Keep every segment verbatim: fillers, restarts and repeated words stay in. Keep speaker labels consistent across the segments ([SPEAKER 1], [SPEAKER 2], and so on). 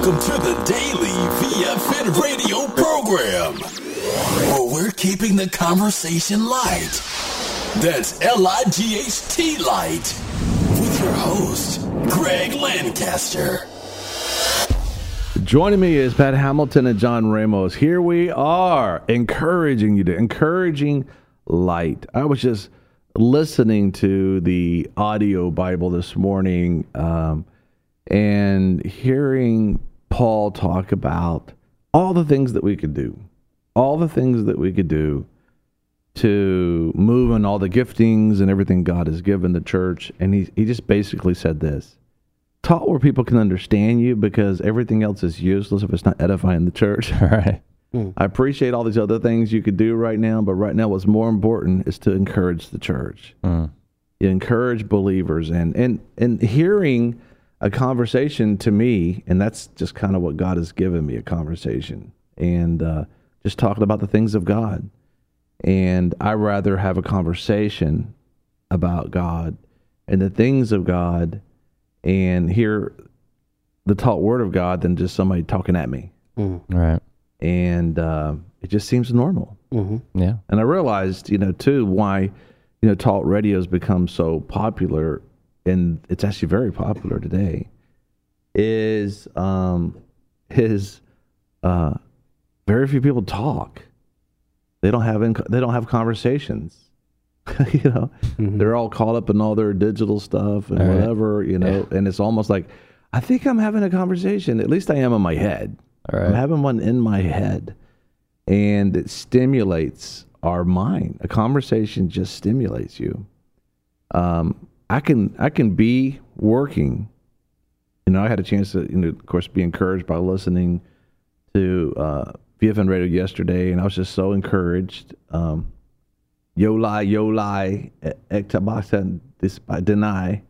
[SPEAKER 1] Welcome to the Daily V F N Radio program, where we're keeping the conversation light. That's L I G H T light. With your host, Greg Lancaster.
[SPEAKER 2] Joining me is Pat Hamilton and John Ramos. Here we are, encouraging you to encouraging light. I was just listening to the audio Bible this morning um, and hearing Paul talk about all the things that we could do, all the things that we could do to move in all the giftings and everything God has given the church. And he, he just basically said this: talk where people can understand you, because everything else is useless if it's not edifying the church. All right. Mm. I appreciate all these other things you could do right now, but right now what's more important is to encourage the church. Mm. You encourage believers, and, and, and hearing a conversation to me, and that's just kind of what God has given me, a conversation, and uh, just talking about the things of God. And I rather have a conversation about God and the things of God and hear the taught word of God than just somebody talking at me.
[SPEAKER 3] Mm. Right.
[SPEAKER 2] And uh, it just seems normal.
[SPEAKER 3] Mm-hmm. Yeah.
[SPEAKER 2] And I realized, you know, too, why, you know, talk radio has become so popular, and it's actually very popular today, is um, is uh, very few people talk. They don't have inc- they don't have conversations. you know, mm-hmm. They're all caught up in all their digital stuff and all whatever, right. you know, yeah. And it's almost like, I think I'm having a conversation. At least I am in my head. All right. I'm having one in my head, and it stimulates our mind. A conversation just stimulates you. Um, I can I can be working. You know, I had a chance to, you know, of course, be encouraged by listening to uh, V F N Radio yesterday, and I was just so encouraged. Um, Yo lie, yo lie, ektabasa deny.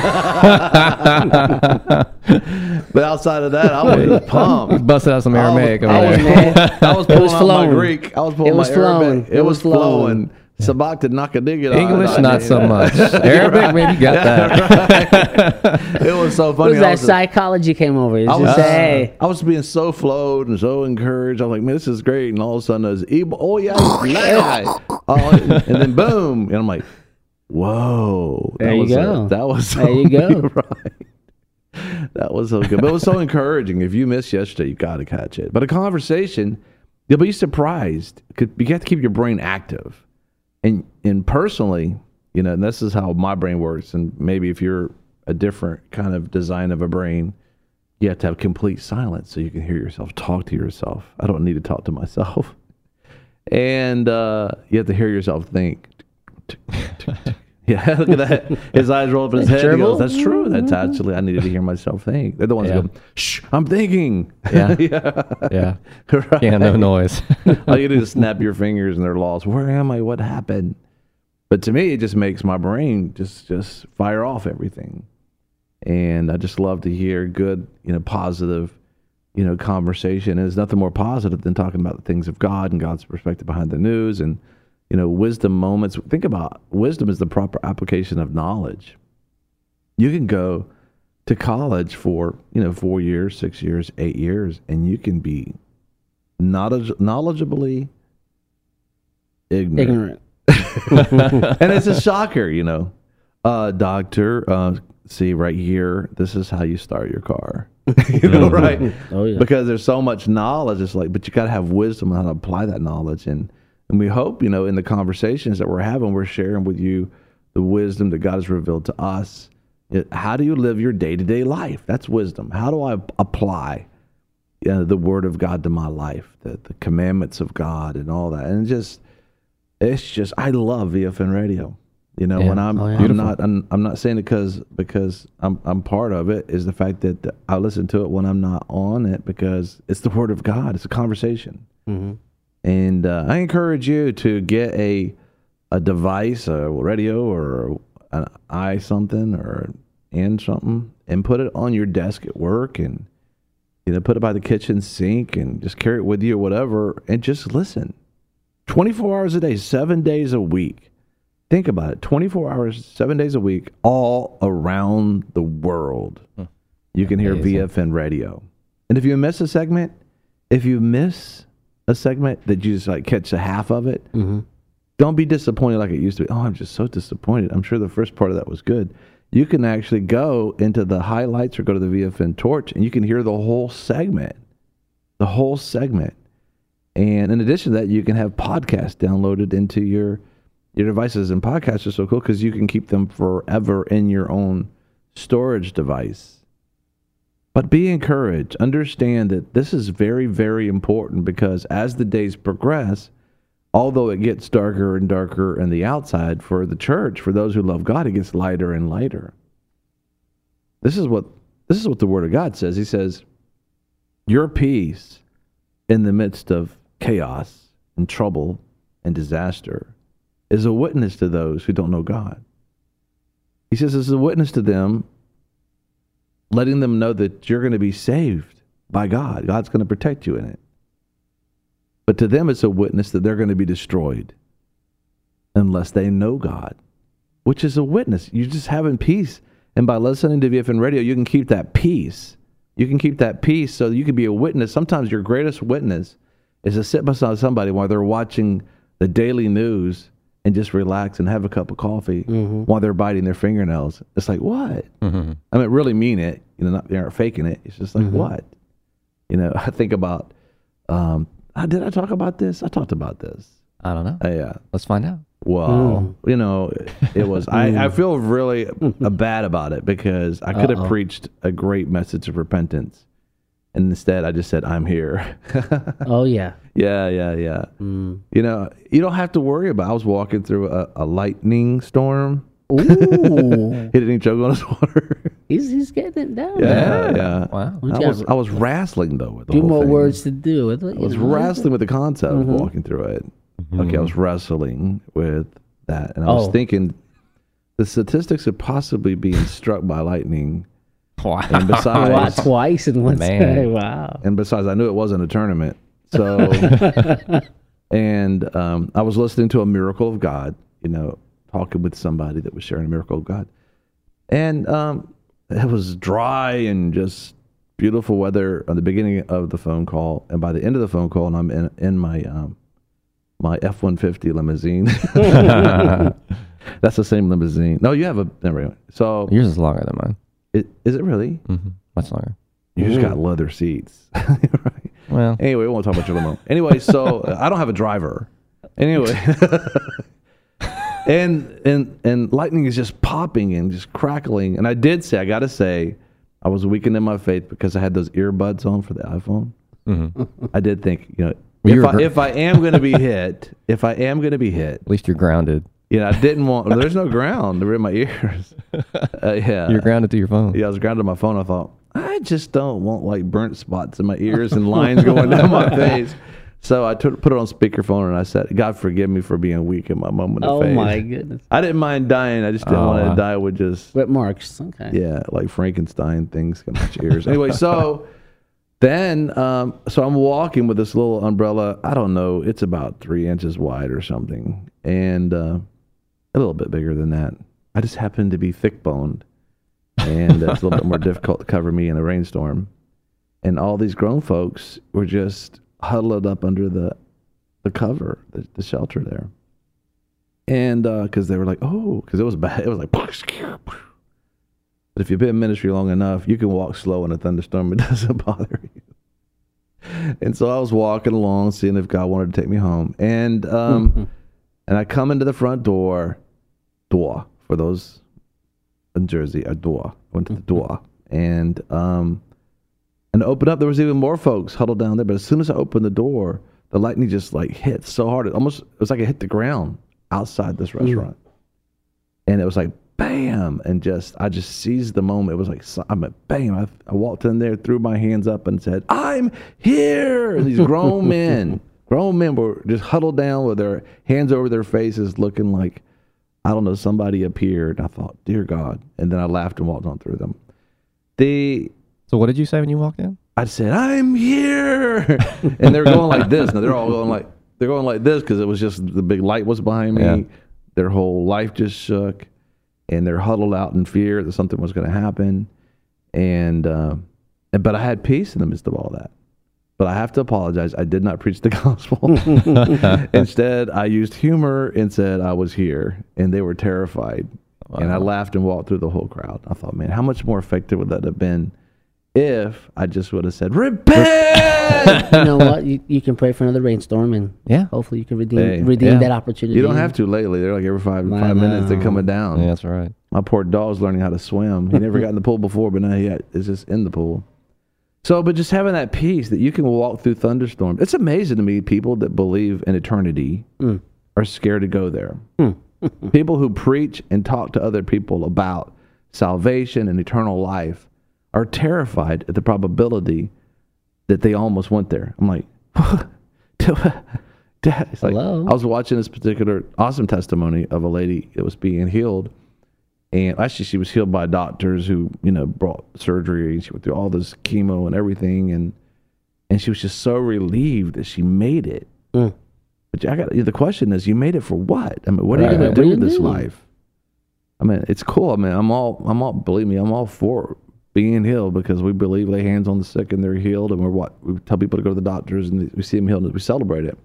[SPEAKER 2] But outside of that, I was pumped.
[SPEAKER 3] Busted out some Aramaic.
[SPEAKER 2] I was, I was, I was pulling
[SPEAKER 4] was
[SPEAKER 2] out
[SPEAKER 4] flowing.
[SPEAKER 2] my Greek. I was pulling
[SPEAKER 4] it was
[SPEAKER 2] my
[SPEAKER 4] flowing.
[SPEAKER 2] Arabic. It, it was flowing. Sabak to knock a dig it
[SPEAKER 3] English,
[SPEAKER 2] out.
[SPEAKER 3] not so much. Arabic, maybe you got that.
[SPEAKER 2] Right. It was so funny.
[SPEAKER 4] What was that? Was psychology just, came over.
[SPEAKER 2] I was,
[SPEAKER 4] just, hey.
[SPEAKER 2] I was being so flowed and so encouraged. I'm like, man, this is great. And all of a sudden, there's oh yeah, oh, and then boom, and I'm like, whoa.
[SPEAKER 4] There
[SPEAKER 2] that
[SPEAKER 4] you
[SPEAKER 2] was
[SPEAKER 4] go.
[SPEAKER 2] A, that was so
[SPEAKER 4] there you go.
[SPEAKER 2] Right. That was so good. But it was so encouraging. If you missed yesterday, you got to catch it. But a conversation, you'll be surprised. You have to keep your brain active. And and personally, you know, and this is how my brain works, and maybe if you're a different kind of design of a brain, you have to have complete silence so you can hear yourself talk to yourself. I don't need to talk to myself. And uh, you have to hear yourself think. Yeah, look at that. His eyes roll up in his head. He goes, that's true. That's actually, I needed to hear myself think. They're the ones
[SPEAKER 3] yeah.
[SPEAKER 2] that go, shh, I'm thinking.
[SPEAKER 3] Yeah.
[SPEAKER 2] yeah.
[SPEAKER 3] Yeah.
[SPEAKER 2] Right.
[SPEAKER 3] Yeah, no noise.
[SPEAKER 2] All you do is snap your fingers and they're lost. Where am I? What happened? But to me, it just makes my brain just, just fire off everything. And I just love to hear good, you know, positive, you know, conversation. And there's nothing more positive than talking about the things of God and God's perspective behind the news and, you know, wisdom moments. Think about wisdom is the proper application of knowledge. You can go to college for, you know, four years, six years, eight years, and you can be knowledge, knowledgeably ignorant. ignorant. And it's a shocker, you know. Uh, doctor, uh, see right here, this is how you start your car. you know, right?
[SPEAKER 4] Oh, yeah.
[SPEAKER 2] Because there's so much knowledge. It's like, but you got to have wisdom on how to apply that knowledge. And And we hope, you know, in the conversations that we're having, we're sharing with you the wisdom that God has revealed to us. How do you live your day-to-day life? That's wisdom. How do I apply you know, the Word of God to my life, the, the commandments of God and all that? And just, it's just, I love V F N Radio. You know,
[SPEAKER 3] yeah.
[SPEAKER 2] when I'm,
[SPEAKER 3] oh, yeah.
[SPEAKER 2] I'm not, I'm, I'm not saying it because because I'm, I'm part of it. Is the fact that I listen to it when I'm not on it because it's the Word of God. It's a conversation.
[SPEAKER 4] Mm-hmm.
[SPEAKER 2] And uh, I encourage you to get a a device, a radio or an i something or and something, and put it on your desk at work, and you know, put it by the kitchen sink, and just carry it with you or whatever, and just listen. twenty-four hours a day, seven days a week. Think about it. twenty-four hours, seven days a week, all around the world. Huh. You can hear Amazing. V F N radio. And if you miss a segment, if you miss a segment that you just like catch a half of it,
[SPEAKER 4] Mm-hmm.
[SPEAKER 2] don't be disappointed like it used to be. Oh, I'm just so disappointed. I'm sure the first part of that was good. You can actually go into the highlights or go to the V F N Torch and you can hear the whole segment. The whole segment. And in addition to that, you can have podcasts downloaded into your your devices. And podcasts are so cool because you can keep them forever in your own storage device. But be encouraged. Understand that this is very, very important because as the days progress, although it gets darker and darker on the outside for the church, for those who love God, it gets lighter and lighter. This is what this is what the Word of God says. He says, your peace in the midst of chaos and trouble and disaster is a witness to those who don't know God. He says it's a witness to them, letting them know that you're going to be saved by God. God's going to protect you in it. But to them, it's a witness that they're going to be destroyed unless they know God, which is a witness. You're just having peace. And by listening to V F N Radio, you can keep that peace. You can keep that peace so that you can be a witness. Sometimes your greatest witness is to sit beside somebody while they're watching the daily news and just relax and have a cup of coffee mm-hmm. while they're biting their fingernails. It's like, what? Mm-hmm. I mean, really mean it. You know, not, they aren't faking it. It's just like, mm-hmm. what? You know, I think about, um, did I talk about this? I talked about this.
[SPEAKER 3] I don't know.
[SPEAKER 2] Uh, yeah.
[SPEAKER 3] Let's find out.
[SPEAKER 2] Well, mm. you know, it was, I, I feel really bad about it because I could have Uh-oh. preached a great message of repentance. And instead I just said, I'm here.
[SPEAKER 4] Oh, yeah.
[SPEAKER 2] Yeah, yeah, yeah. Mm. You know, you don't have to worry about, I was walking through a, a lightning storm.
[SPEAKER 4] Ooh.
[SPEAKER 2] He didn't even choke on his water.
[SPEAKER 4] He's he's getting it down.
[SPEAKER 2] Yeah, yeah.
[SPEAKER 3] Wow.
[SPEAKER 2] I was, I was wrestling, though, with the
[SPEAKER 4] few
[SPEAKER 2] whole
[SPEAKER 4] more
[SPEAKER 2] thing.
[SPEAKER 4] words to do with it.
[SPEAKER 2] I was
[SPEAKER 4] know,
[SPEAKER 2] wrestling with the concept
[SPEAKER 4] mm-hmm.
[SPEAKER 2] of walking through it.
[SPEAKER 3] Mm-hmm.
[SPEAKER 2] Okay, I was wrestling with that. And I
[SPEAKER 4] oh.
[SPEAKER 2] was thinking, the statistics of possibly being struck by lightning.
[SPEAKER 3] Wow.
[SPEAKER 2] And besides,
[SPEAKER 4] wow, twice in one
[SPEAKER 3] Man.
[SPEAKER 4] day. Wow.
[SPEAKER 2] And besides, I knew it wasn't a tournament. So, and um, I was listening to a miracle of God, you know, talking with somebody that was sharing a miracle of God. And um, it was dry and just beautiful weather at the beginning of the phone call. And by the end of the phone call, and I'm in, in my um, my F one fifty limousine. That's the same limousine. No, you have a, never mind. So
[SPEAKER 3] yours is longer than mine.
[SPEAKER 2] It, is it really?
[SPEAKER 3] Mm-hmm. Much longer.
[SPEAKER 2] You just got leather seats. Right.
[SPEAKER 3] Well,
[SPEAKER 2] anyway, we won't talk about your limo. Anyway, so uh, I don't have a driver. Anyway, and and and lightning is just popping and just crackling. And I did say, I got to say, I was weakened in my faith because I had those earbuds on for the iPhone. Mm-hmm. I did think, you know, if I, gr- if I am going to be hit, if I am going to be hit,
[SPEAKER 3] at least you're grounded.
[SPEAKER 2] You know, I didn't want. There's no ground. They're in my ears. Uh, yeah,
[SPEAKER 3] you're grounded to your phone.
[SPEAKER 2] Yeah, I was grounded to my phone. I thought, I just don't want like burnt spots in my ears and lines going down my face. So I took, put it on speakerphone and I said, God forgive me for being weak in my moment of
[SPEAKER 4] oh
[SPEAKER 2] faith.
[SPEAKER 4] Oh my goodness.
[SPEAKER 2] I didn't mind dying. I just didn't
[SPEAKER 3] oh,
[SPEAKER 2] want to
[SPEAKER 3] wow.
[SPEAKER 2] die with just.
[SPEAKER 4] Rip marks. Okay.
[SPEAKER 2] Yeah, like Frankenstein things come out your ears. Anyway, so then, um, so I'm walking with this little umbrella. I don't know. It's about three inches wide or something. And uh, a little bit bigger than that. I just happen to be thick boned. And uh, it's a little bit more difficult to cover me in a rainstorm. And all these grown folks were just huddled up under the the cover, the, the shelter there. And because uh, they were like, oh, because it was bad. It was like, but if you've been in ministry long enough, you can walk slow in a thunderstorm. It doesn't bother you. And so I was walking along, seeing if God wanted to take me home. And um, mm-hmm. and I come into the front door, door, for those in Jersey, a door. I went to the door. And um, and opened up, there was even more folks huddled down there. But as soon as I opened the door, the lightning just like hit so hard. It almost, it was like it hit the ground outside this restaurant. Mm. And it was like, bam. And just, I just seized the moment. It was like, I'm like, bam. I, I walked in there, threw my hands up and said, I'm here. And these grown men, grown men were just huddled down with their hands over their faces looking like, I don't know, somebody appeared. I thought, dear God. And then I laughed and walked on through them. The...
[SPEAKER 3] So what did you say when you walked in?
[SPEAKER 2] I said, I'm here. And they're going like this. Now they're all going like, they're going like this because it was just, the big light was behind me. Yeah. Their whole life just shook. And they're huddled out in fear that something was going to happen. And uh, And, but I had peace in the midst of all that. But I have to apologize. I did not preach the gospel. Instead, I used humor and said I was here, and they were terrified. Wow. And I laughed and walked through the whole crowd. I thought, man, how much more effective would that have been if I just would have said, repent!
[SPEAKER 4] You know what? You, you can pray for another rainstorm, and
[SPEAKER 3] yeah.
[SPEAKER 4] hopefully you can redeem
[SPEAKER 2] Hey,
[SPEAKER 4] redeem
[SPEAKER 3] yeah.
[SPEAKER 4] that opportunity.
[SPEAKER 2] You don't have to lately. They're like every five
[SPEAKER 4] I
[SPEAKER 2] five minutes they're
[SPEAKER 4] know.
[SPEAKER 2] coming down.
[SPEAKER 3] Yeah, that's right.
[SPEAKER 2] My poor dog's learning how to swim. He never got in the pool before, but now he is just in the pool. So, but just having that peace that you can walk through thunderstorms. It's amazing to me, people that believe in eternity
[SPEAKER 4] Mm.
[SPEAKER 2] are scared to go there.
[SPEAKER 4] Mm.
[SPEAKER 2] People who preach and talk to other people about salvation and eternal life are terrified at the probability that they almost went there. I'm like, it's like
[SPEAKER 4] Hello?
[SPEAKER 2] I was watching this particular awesome testimony of a lady that was being healed. And actually, she was healed by doctors who, you know, brought surgery. And she went through all this chemo and everything. And and she was just so relieved that she made it.
[SPEAKER 4] Mm.
[SPEAKER 2] But I got the question is, you made it for what? I mean, what are
[SPEAKER 4] Right.
[SPEAKER 2] you going
[SPEAKER 4] What
[SPEAKER 2] to
[SPEAKER 4] are
[SPEAKER 2] do
[SPEAKER 4] you
[SPEAKER 2] with this
[SPEAKER 4] doing?
[SPEAKER 2] life? I mean, it's cool. I mean, I'm all, I'm all, believe me, I'm all for being healed because we believe lay hands on the sick and they're healed. And we're what? We tell people to go to the doctors and we see them healed and we celebrate it.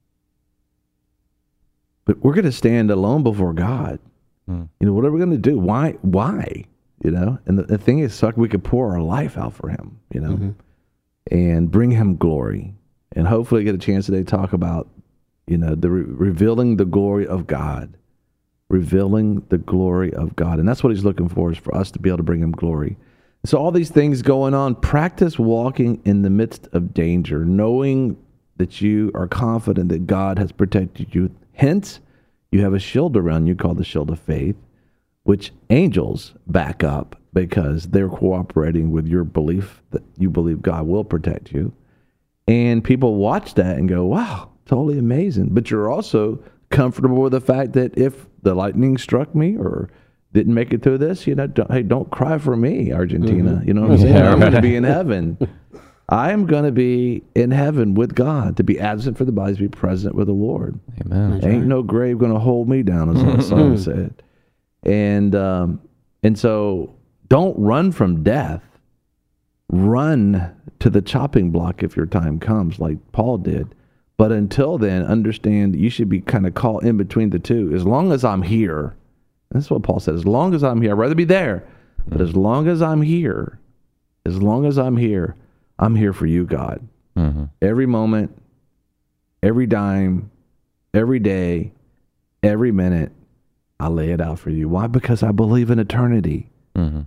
[SPEAKER 2] But we're going to stand alone before God.
[SPEAKER 3] Mm.
[SPEAKER 2] You know, what are we going to do? Why? Why? You know, and the, the thing is, so we could pour our life out for him, you know,
[SPEAKER 4] Mm-hmm.
[SPEAKER 2] and bring him glory. And hopefully get a chance today to talk about, you know, the re- revealing the glory of God, revealing the glory of God. And that's what he's looking for, is for us to be able to bring him glory. So all these things going on, practice walking in the midst of danger, knowing that you are confident that God has protected you. Hence, you have a shield around you called the shield of faith, which angels back up because they're cooperating with your belief that you believe God will protect you. And people watch that and go, wow, totally amazing. But you're also comfortable with the fact that if the lightning struck me or didn't make it through this, you know, don't, hey, don't cry for me, Argentina.
[SPEAKER 4] Mm-hmm.
[SPEAKER 2] You know what I'm saying?
[SPEAKER 3] Yeah,
[SPEAKER 2] I'm going to
[SPEAKER 3] right.
[SPEAKER 2] be in heaven. I'm going to be in heaven with God. To be absent for the body, to be present with the Lord.
[SPEAKER 3] Amen.
[SPEAKER 2] Ain't no grave going to hold me down, as the song said. And um, and so don't run from death. Run to the chopping block if your time comes, like Paul did. But until then, understand you should be kind of caught in between the two. As long as I'm here, that's what Paul said. As long as I'm here, I'd rather be there. But as long as I'm here, as long as I'm here, I'm here for you, God.
[SPEAKER 3] Mm-hmm.
[SPEAKER 2] Every moment, every dime, every day, every minute, I lay it out for you. Why? Because I believe in eternity.
[SPEAKER 3] Mm-hmm.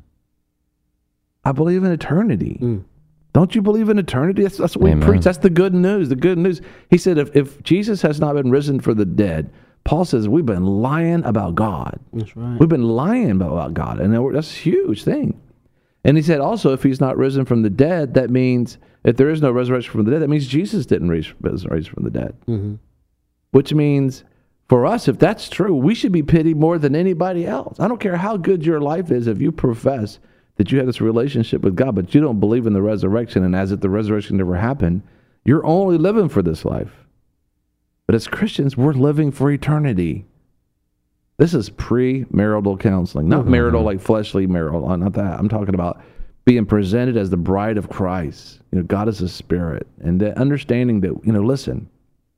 [SPEAKER 2] I believe in eternity.
[SPEAKER 4] Mm.
[SPEAKER 2] Don't you believe in eternity? That's, that's what we
[SPEAKER 3] Amen.
[SPEAKER 2] preach. That's the good news. The good news. He said, if, if Jesus has not been risen for the dead, Paul says, we've been lying about God.
[SPEAKER 4] That's right.
[SPEAKER 2] We've been lying about God. And that's a huge thing. And he said also, if he's not risen from the dead, that means if there is no resurrection from the dead, that means Jesus didn't raise, raise from the dead.
[SPEAKER 4] Mm-hmm.
[SPEAKER 2] Which means for us, if that's true, we should be pitied more than anybody else. I don't care how good your life is if you profess that you have this relationship with God, but you don't believe in the resurrection, and as if the resurrection never happened, you're only living for this life. But as Christians, we're living for eternity. This is pre-marital counseling, not
[SPEAKER 4] Mm-hmm.
[SPEAKER 2] marital like fleshly marital, not that. I'm talking about being presented as the bride of Christ. You know, God is a spirit, and the understanding that, you know, listen,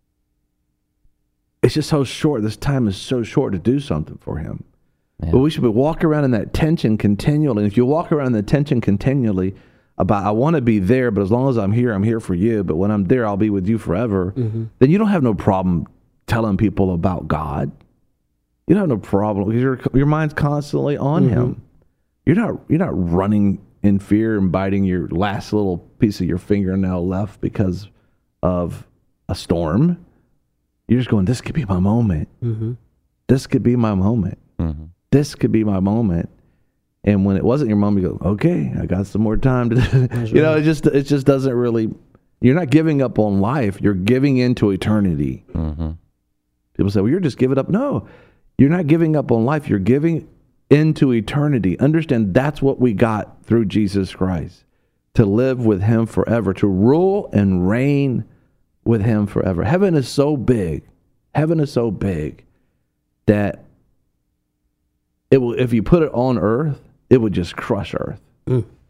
[SPEAKER 2] it's just so short. This time is so short to do something for him.
[SPEAKER 3] Yeah.
[SPEAKER 2] But we should be walking around in that tension continually. And if you walk around in the tension continually about, I want to be there, but as long as I'm here, I'm here for you. But when I'm there, I'll be with you forever.
[SPEAKER 4] Mm-hmm.
[SPEAKER 2] Then you don't have no problem telling people about God. You don't have no problem because your your mind's constantly on
[SPEAKER 4] Mm-hmm.
[SPEAKER 2] him. You're not you're not running in fear and biting your last little piece of your fingernail left because of a storm. You're just going, this could be my moment.
[SPEAKER 4] Mm-hmm.
[SPEAKER 2] This could be my moment.
[SPEAKER 3] Mm-hmm.
[SPEAKER 2] This could be my moment. And when it wasn't your moment, you go, okay, I got some more time to do. You know, it just it just doesn't really, you're not giving up on life. You're giving into eternity.
[SPEAKER 3] Mm-hmm.
[SPEAKER 2] People say, well, you're just giving up. No, you're not giving up on life. You're giving into eternity. Understand that's what we got through Jesus Christ, to live with him forever, to rule and reign with him forever. Heaven is so big. Heaven is so big that it will, if you put it on earth, it would just crush earth.
[SPEAKER 4] Mm.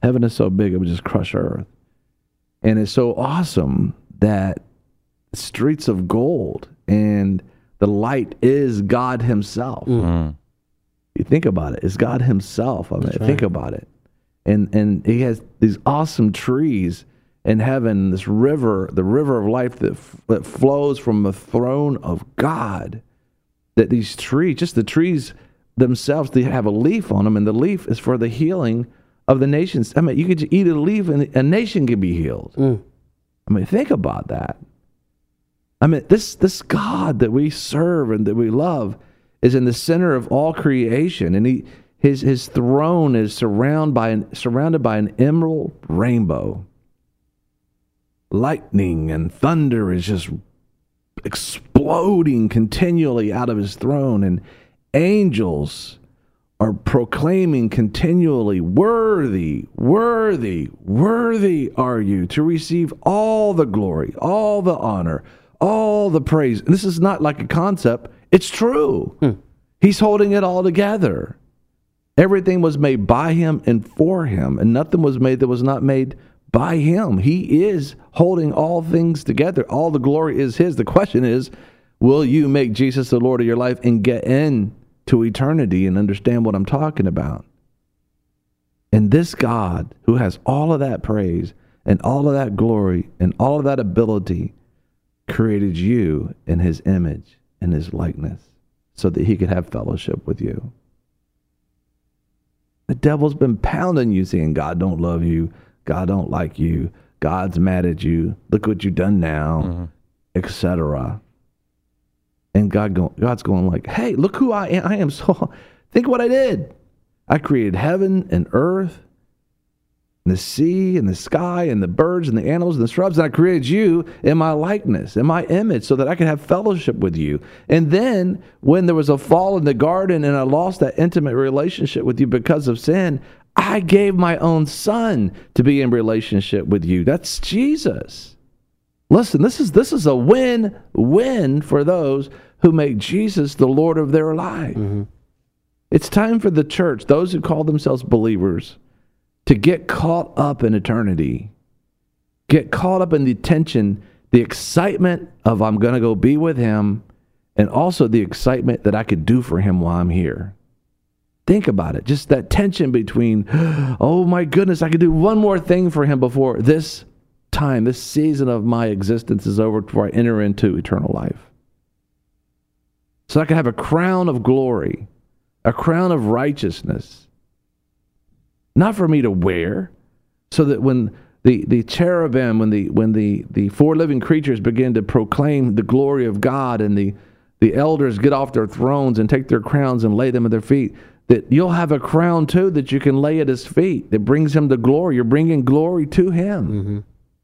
[SPEAKER 2] Heaven is so big it would just crush earth. And it's so awesome that streets of gold and the light is God himself.
[SPEAKER 3] Mm.
[SPEAKER 2] You think about it. It's God himself. I mean,
[SPEAKER 4] That's right.
[SPEAKER 2] think about it. And and he has these awesome trees in heaven, this river, the river of life that, f- that flows from the throne of God. That these trees, just the trees themselves, they have a leaf on them, and the leaf is for the healing of the nations. I mean, you could eat a leaf and a nation could be healed.
[SPEAKER 4] Mm.
[SPEAKER 2] I mean, think about that. I mean, this this God that we serve and that we love is in the center of all creation, and he his his throne is surrounded by an surrounded by an emerald rainbow. Lightning and thunder is just exploding continually out of his throne, and angels are proclaiming continually, worthy, worthy, worthy are you to receive all the glory, all the honor, all the praise. And this is not like a concept. It's true.
[SPEAKER 4] Hmm.
[SPEAKER 2] He's holding it all together. Everything was made by him and for him, and nothing was made that was not made by him. He is holding all things together. All the glory is his. The question is, will you make Jesus the Lord of your life and get in to eternity and understand what I'm talking about? And this God who has all of that praise and all of that glory and all of that ability created you in his image and his likeness so that he could have fellowship with you. The devil's been pounding you saying, God don't love you. God don't like you. God's mad at you. Look what you've done now, mm-hmm. et cetera. And God go, God's going like, hey, look who I am. I am so, think what I did. I created heaven and earth, and the sea and the sky and the birds and the animals and the shrubs. And I created you in my likeness, in my image, so that I could have fellowship with you. And then when there was a fall in the garden and I lost that intimate relationship with you because of sin, I gave my own son to be in relationship with you. That's Jesus. Listen, this is this is a win-win for those who make Jesus the Lord of their life. Mm-hmm. It's time for the church, those who call themselves believers, to get caught up in eternity. Get caught up in the tension, the excitement of I'm going to go be with him, and also the excitement that I could do for him while I'm here. Think about it. Just that tension between, oh my goodness, I could do one more thing for him before this time, this season of my existence is over, before I enter into eternal life. So I can have a crown of glory, a crown of righteousness, not for me to wear, so that when the, the cherubim, when the when the, the four living creatures begin to proclaim the glory of God, and the, the elders get off their thrones and take their crowns and lay them at their feet, that you'll have a crown too that you can lay at his feet that brings him the glory. You're bringing glory to him. Mm-hmm.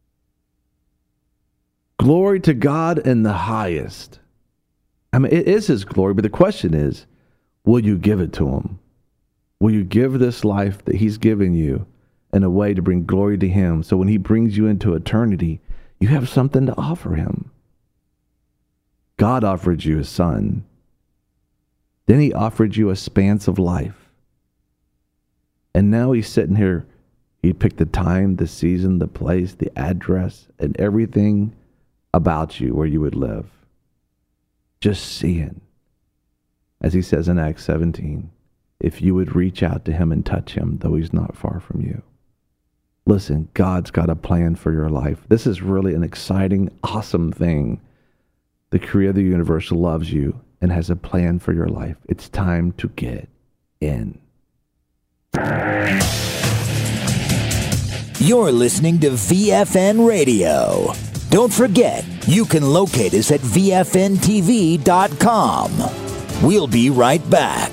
[SPEAKER 2] Glory to God in the highest. I mean, it is his glory, but the question is, will you give it to him? Will you give this life that he's given you in a way to bring glory to him, so when he brings you into eternity, you have something to offer him? God offered you his son. Then he offered you a span of life. And now he's sitting here. He picked the time, the season, the place, the address, and everything about you where you would live. Just seeing. As he says in Acts seventeen, if you would reach out to him and touch him, though he's not far from you. Listen, God's got a plan for your life. This is really an exciting, awesome thing. The creator of the universe loves you and has a plan for your life. It's time to get in.
[SPEAKER 5] You're listening to V F N Radio. Don't forget, you can locate us at V F N T V dot com. We'll be right back.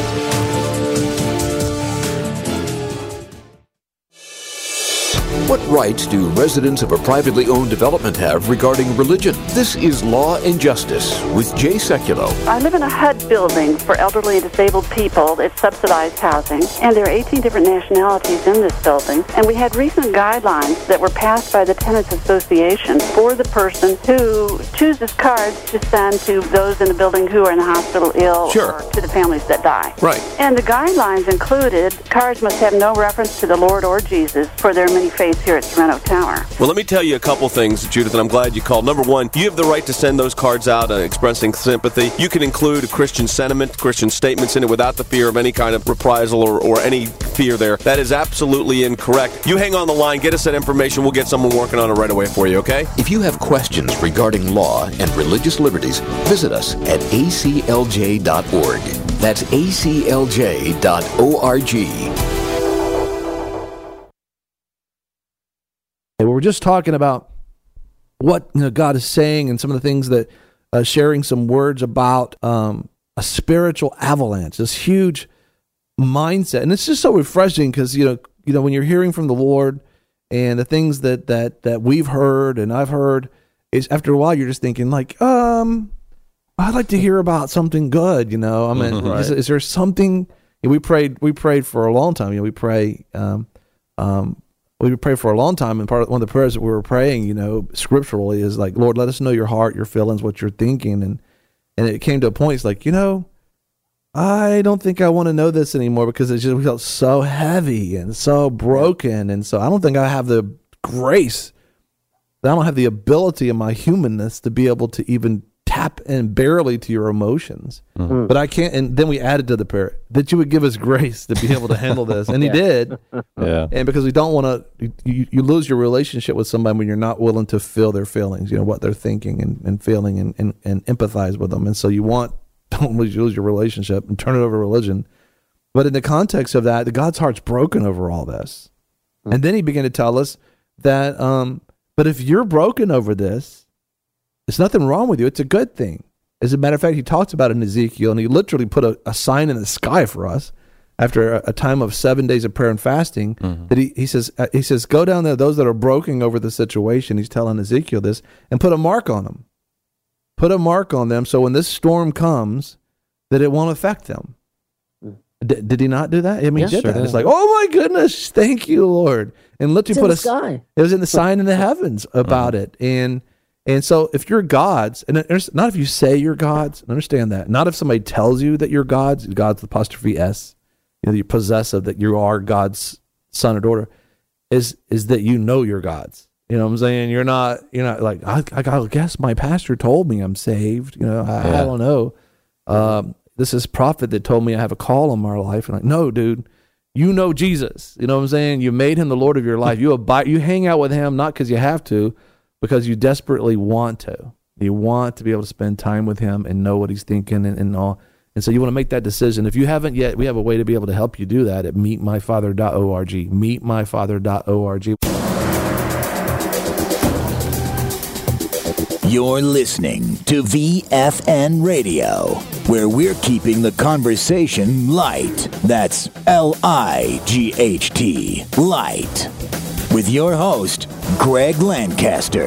[SPEAKER 5] What
[SPEAKER 6] rights do residents of a privately owned development have regarding religion? This is Law and Justice with Jay Sekulow.
[SPEAKER 7] I live in a H U D building for elderly and disabled people. It's subsidized housing, and there are eighteen different nationalities in this building. And we had recent guidelines that were passed by the Tenants Association for the person who chooses cards to send to those in the building who are in the hospital ill,
[SPEAKER 6] Sure.
[SPEAKER 7] or to the families that die.
[SPEAKER 6] Right.
[SPEAKER 7] And the guidelines included cards must have no reference to the Lord or Jesus for their many faiths here at Sorrento Tower.
[SPEAKER 8] Well, let me tell you a couple things, Judith, and I'm glad you called. Number one, you have the right to send those cards out uh, expressing sympathy. You can include a Christian sentiment, Christian statements in it without the fear of any kind of reprisal or, or any fear there. That is absolutely incorrect. You hang on the line, get us that information, we'll get someone working on it right away for you, okay?
[SPEAKER 6] If you have questions regarding law and religious liberties, visit us at a c l j dot org. That's a c l j dot org.
[SPEAKER 2] We were just talking about what you know, God is saying and some of the things that uh, sharing some words about um, a spiritual avalanche, this huge mindset, and it's just so refreshing because you know you know when you're hearing from the Lord and the things that that that we've heard and I've heard is after a while you're just thinking like um I'd like to hear about something good, you know. I mean,
[SPEAKER 3] Mm-hmm, right.
[SPEAKER 2] is, is there something we prayed? We prayed for a long time. You know, we pray. Um, um, we prayed for a long time, and part of one of the prayers that we were praying, you know, scripturally, is like, Lord, let us know your heart, your feelings, what you're thinking, and and it came to a point. It's like, you know, I don't think I want to know this anymore because it just felt so heavy and so broken, and so I don't think I have the grace. I don't have the ability in my humanness to be able to even tap in barely to your emotions. Mm-hmm. But I can't, and then we added to the prayer that you would give us grace to be able to handle this. And he did.
[SPEAKER 3] Yeah.
[SPEAKER 2] And because we don't want to, you, you lose your relationship with somebody when you're not willing to feel their feelings, you know, what they're thinking and, and feeling and, and, and empathize with them. And so you want, don't lose, lose your relationship and turn it over to religion. But in the context of that, God's heart's broken over all this. Mm-hmm. And then he began to tell us that, um, but if you're broken over this, there's nothing wrong with you. It's a good thing. As a matter of fact, he talks about it in Ezekiel, and he literally put a, a sign in the sky for us after a, a time of seven days of prayer and fasting. Mm-hmm. That he, he says, uh, he says, go down there, those that are broken over the situation. He's telling Ezekiel this, and put a mark on them. Put a mark on them, so when this storm comes, that it won't affect them. D- did he not do that? I mean,
[SPEAKER 4] Yeah,
[SPEAKER 2] he did
[SPEAKER 4] sure
[SPEAKER 2] that.
[SPEAKER 4] did.
[SPEAKER 2] It's like, oh my goodness, thank you, Lord. And literally
[SPEAKER 4] It's in
[SPEAKER 2] put
[SPEAKER 4] the
[SPEAKER 2] a
[SPEAKER 4] sky.
[SPEAKER 2] It was in the sign in the heavens about
[SPEAKER 3] Mm-hmm.
[SPEAKER 2] it, and. And so if you're God's, and there's, not if you say you're God's, understand that. Not if somebody tells you that you're God's, God's apostrophe S, you know, you're possessive, that you are God's son or daughter, is is that you know you're God's. You know what I'm saying? You're not, you're not like, I, I guess my pastor told me I'm saved. You know, I,
[SPEAKER 3] Yeah.
[SPEAKER 2] I don't know. Um, this is prophet that told me I have a call on my life. And like, no, dude, you know Jesus. You know what I'm saying? You made him the Lord of your life. You abide, you hang out with him, not because you have to, because you desperately want to. You want to be able to spend time with him and know what he's thinking and, and all. And so you want to make that decision. If you haven't yet, we have a way to be able to help you do that at meet my father dot org. meet my father dot org.
[SPEAKER 5] You're listening to V F N Radio, where we're keeping the conversation light. That's L I G H T, light. With your host, Greg Lancaster.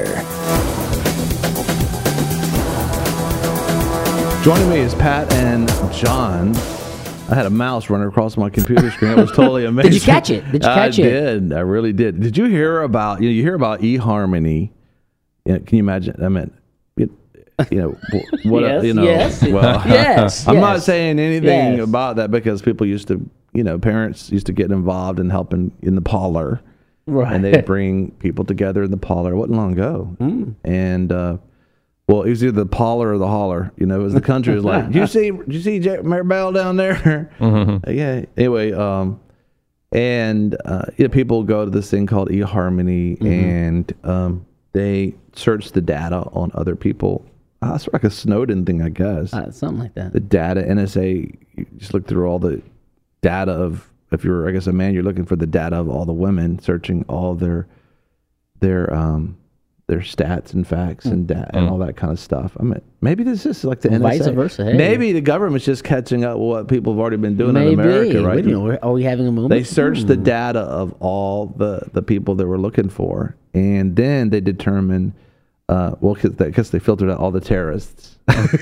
[SPEAKER 2] Joining me is Pat and John. I had a mouse running across my computer screen. It was totally amazing.
[SPEAKER 4] Did you catch it? Did you catch
[SPEAKER 2] I
[SPEAKER 4] it?
[SPEAKER 2] I did. I really did. Did you hear about, you know, you hear about eHarmony. You know, can you imagine? I mean, it, you know, what,
[SPEAKER 4] Yes,
[SPEAKER 2] you know,
[SPEAKER 4] yes.
[SPEAKER 2] well,
[SPEAKER 4] Yes,
[SPEAKER 2] I'm
[SPEAKER 4] yes.
[SPEAKER 2] not saying anything
[SPEAKER 4] Yes.
[SPEAKER 2] about that because people used to, you know, parents used to get involved in helping in the parlor.
[SPEAKER 4] Right.
[SPEAKER 2] And they'd bring people together in the parlor. It wasn't long ago. Mm. And, uh, well, it was either the parlor or the holler. You know, as the country was like, "Do you see? Do you see Jack Maribel down there?" Mm-hmm. Yeah. Anyway, um, and uh, yeah, people go to this thing called eHarmony, mm-hmm. and um, they search the data on other people. Uh, it's like a Snowden thing, I guess.
[SPEAKER 4] Uh, something like that.
[SPEAKER 2] The data, N S A. You just look through all the data of. If you're, I guess, a man, you're looking for the data of all the women, searching all their their um, their stats and facts and da- and all that kind of stuff. I mean, maybe this is like the N S A.
[SPEAKER 4] Vice versa, hey.
[SPEAKER 2] Maybe the government's just catching up with what people have already been doing
[SPEAKER 4] Maybe.
[SPEAKER 2] in America, right?
[SPEAKER 4] We don't know. Are we having a moment?
[SPEAKER 2] They searched the
[SPEAKER 4] Hmm.
[SPEAKER 2] data of all the, the people they were looking for, and then they determined, uh, well, because they filtered out all the terrorists.